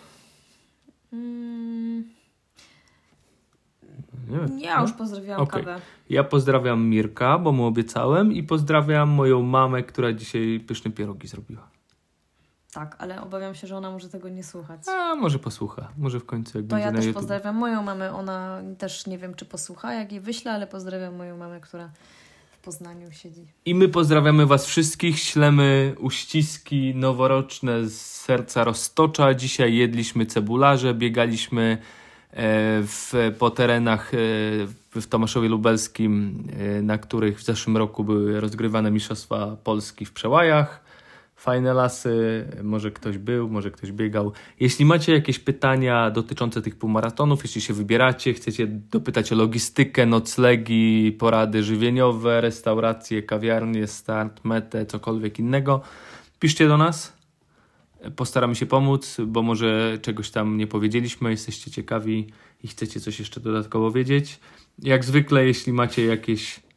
Ja już pozdrawiałam kawę. Ja pozdrawiam Mirka, bo mu obiecałem i pozdrawiam moją mamę, która dzisiaj pyszne pierogi zrobiła. Tak, ale obawiam się, że ona może tego nie słuchać. A może posłucha, może w końcu jak to będzie ja na też YouTube. Pozdrawiam moją mamę, ona też nie wiem, czy posłucha, jak jej wyślę, ale pozdrawiam moją mamę, która w Poznaniu siedzi. I my pozdrawiamy was wszystkich, ślemy uściski noworoczne z serca Roztocza. Dzisiaj jedliśmy cebularze, biegaliśmy po terenach w Tomaszowie Lubelskim, na których w zeszłym roku były rozgrywane Mistrzostwa Polski w Przełajach. Fajne lasy, może ktoś był, może ktoś biegał. Jeśli macie jakieś pytania dotyczące tych półmaratonów, jeśli się wybieracie, chcecie dopytać o logistykę, noclegi, porady żywieniowe, restauracje, kawiarnie, start, metę, cokolwiek innego, piszcie do nas. Postaramy się pomóc, bo może czegoś tam nie powiedzieliśmy, jesteście ciekawi i chcecie coś jeszcze dodatkowo wiedzieć. Jak zwykle, jeśli macie jakieś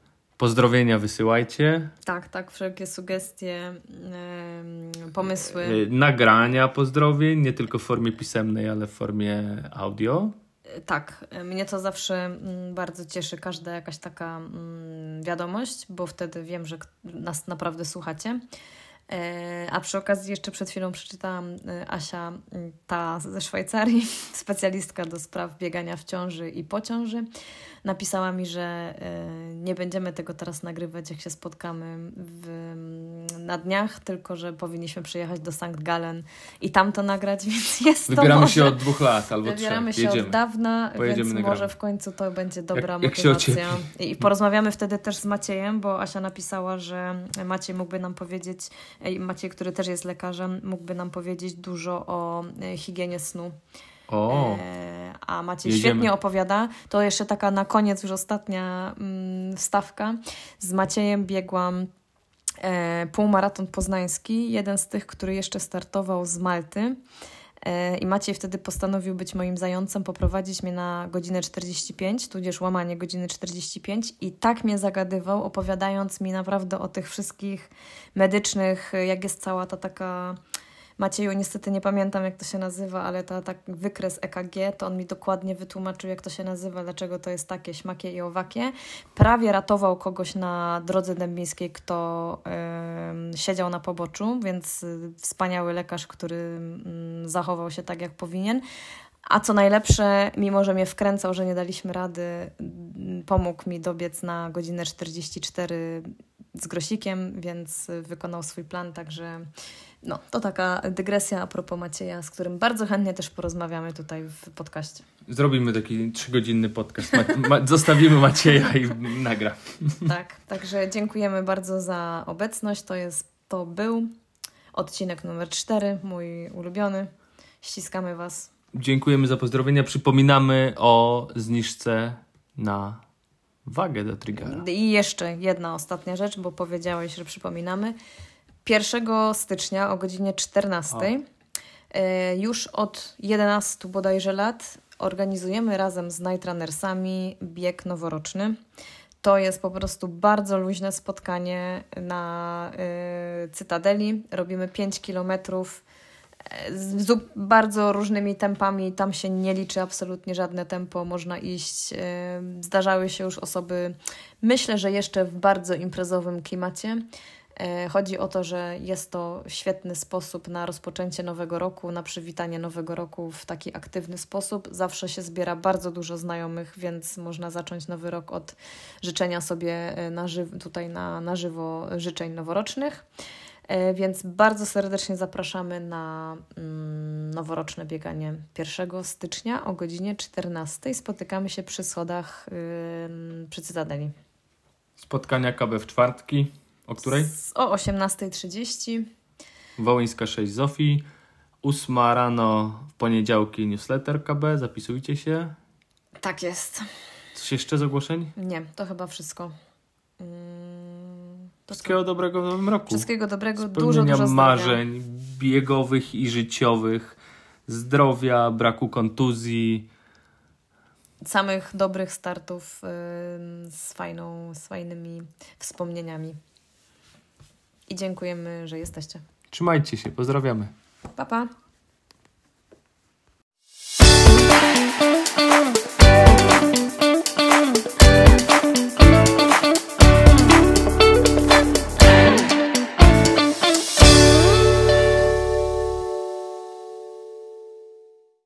Pozdrowienia wysyłajcie. Tak, wszelkie sugestie, pomysły. Nagrania pozdrowień, nie tylko w formie pisemnej, ale w formie audio. Tak, mnie to zawsze bardzo cieszy, każda jakaś taka wiadomość, bo wtedy wiem, że nas naprawdę słuchacie. A przy okazji jeszcze przed chwilą przeczytałam Asia, ta ze Szwajcarii, specjalistka do spraw biegania w ciąży i po ciąży, napisała mi, że nie będziemy tego teraz nagrywać, jak się spotkamy na dniach, tylko że powinniśmy przyjechać do Sankt Gallen i tam to nagrać, więc jest Wybieramy to się od 2 lat albo 3. Wybieramy się od dawna, więc może w końcu to będzie dobra motywacja. I porozmawiamy wtedy też z Maciejem, bo Asia napisała, że Maciej mógłby nam powiedzieć, Maciej, który też jest lekarzem, mógłby nam powiedzieć dużo o higienie snu. A Maciej świetnie opowiada. To jeszcze taka na koniec, już ostatnia wstawka. Z Maciejem biegłam półmaraton poznański, jeden z tych, który jeszcze startował z Malty. I Maciej wtedy postanowił być moim zającem, poprowadzić mnie na godzinę 45, tudzież łamanie godziny 45 i tak mnie zagadywał, opowiadając mi naprawdę o tych wszystkich medycznych, jak jest cała ta taka... Macieju, niestety nie pamiętam, jak to się nazywa, ale tak wykres EKG, to on mi dokładnie wytłumaczył, jak to się nazywa, dlaczego to jest takie, śmakie i owakie. Prawie ratował kogoś na drodze dębińskiej, kto siedział na poboczu, więc wspaniały lekarz, który zachował się tak, jak powinien. A co najlepsze, mimo że mnie wkręcał, że nie daliśmy rady, pomógł mi dobiec na godzinę 44 z grosikiem, więc wykonał swój plan, także no, to taka dygresja a propos Macieja, z którym bardzo chętnie też porozmawiamy tutaj w podcaście. Zrobimy taki 3-godzinny podcast. Zostawimy Macieja i nagra. Tak, także dziękujemy bardzo za obecność. To był odcinek numer 4, mój ulubiony. Ściskamy Was. Dziękujemy za pozdrowienia. Przypominamy o zniżce na wagę do Trigara. I jeszcze jedna ostatnia rzecz, bo powiedziałeś, że przypominamy. 1 stycznia o godzinie 14 już od 11 bodajże lat organizujemy razem z Night Runnersami bieg noworoczny. To jest po prostu bardzo luźne spotkanie na Cytadeli. Robimy 5 kilometrów z bardzo różnymi tempami. Tam się nie liczy absolutnie żadne tempo. Można iść. Zdarzały się już osoby, myślę, że jeszcze w bardzo imprezowym klimacie. Chodzi o to, że jest to świetny sposób na rozpoczęcie nowego roku, na przywitanie nowego roku w taki aktywny sposób. Zawsze się zbiera bardzo dużo znajomych, więc można zacząć nowy rok od życzenia sobie tutaj na żywo życzeń noworocznych. Więc bardzo serdecznie zapraszamy na noworoczne bieganie 1 stycznia o godzinie 14. Spotykamy się przy schodach przy Cytadeli. Spotkania KB w czwartki. O której? O 18:30. Wołyńska 6 Zofii. 8 rano w poniedziałki newsletter KB. Zapisujcie się. Tak jest. Coś jeszcze z ogłoszeń? Nie, to chyba wszystko. Wszystkiego dobrego w nowym roku. Wszystkiego dobrego, spełnienia dużo marzeń biegowych i życiowych. Zdrowia, braku kontuzji. Samych dobrych startów z fajnymi wspomnieniami. I dziękujemy, że jesteście. Trzymajcie się, pozdrawiamy. Pa, pa.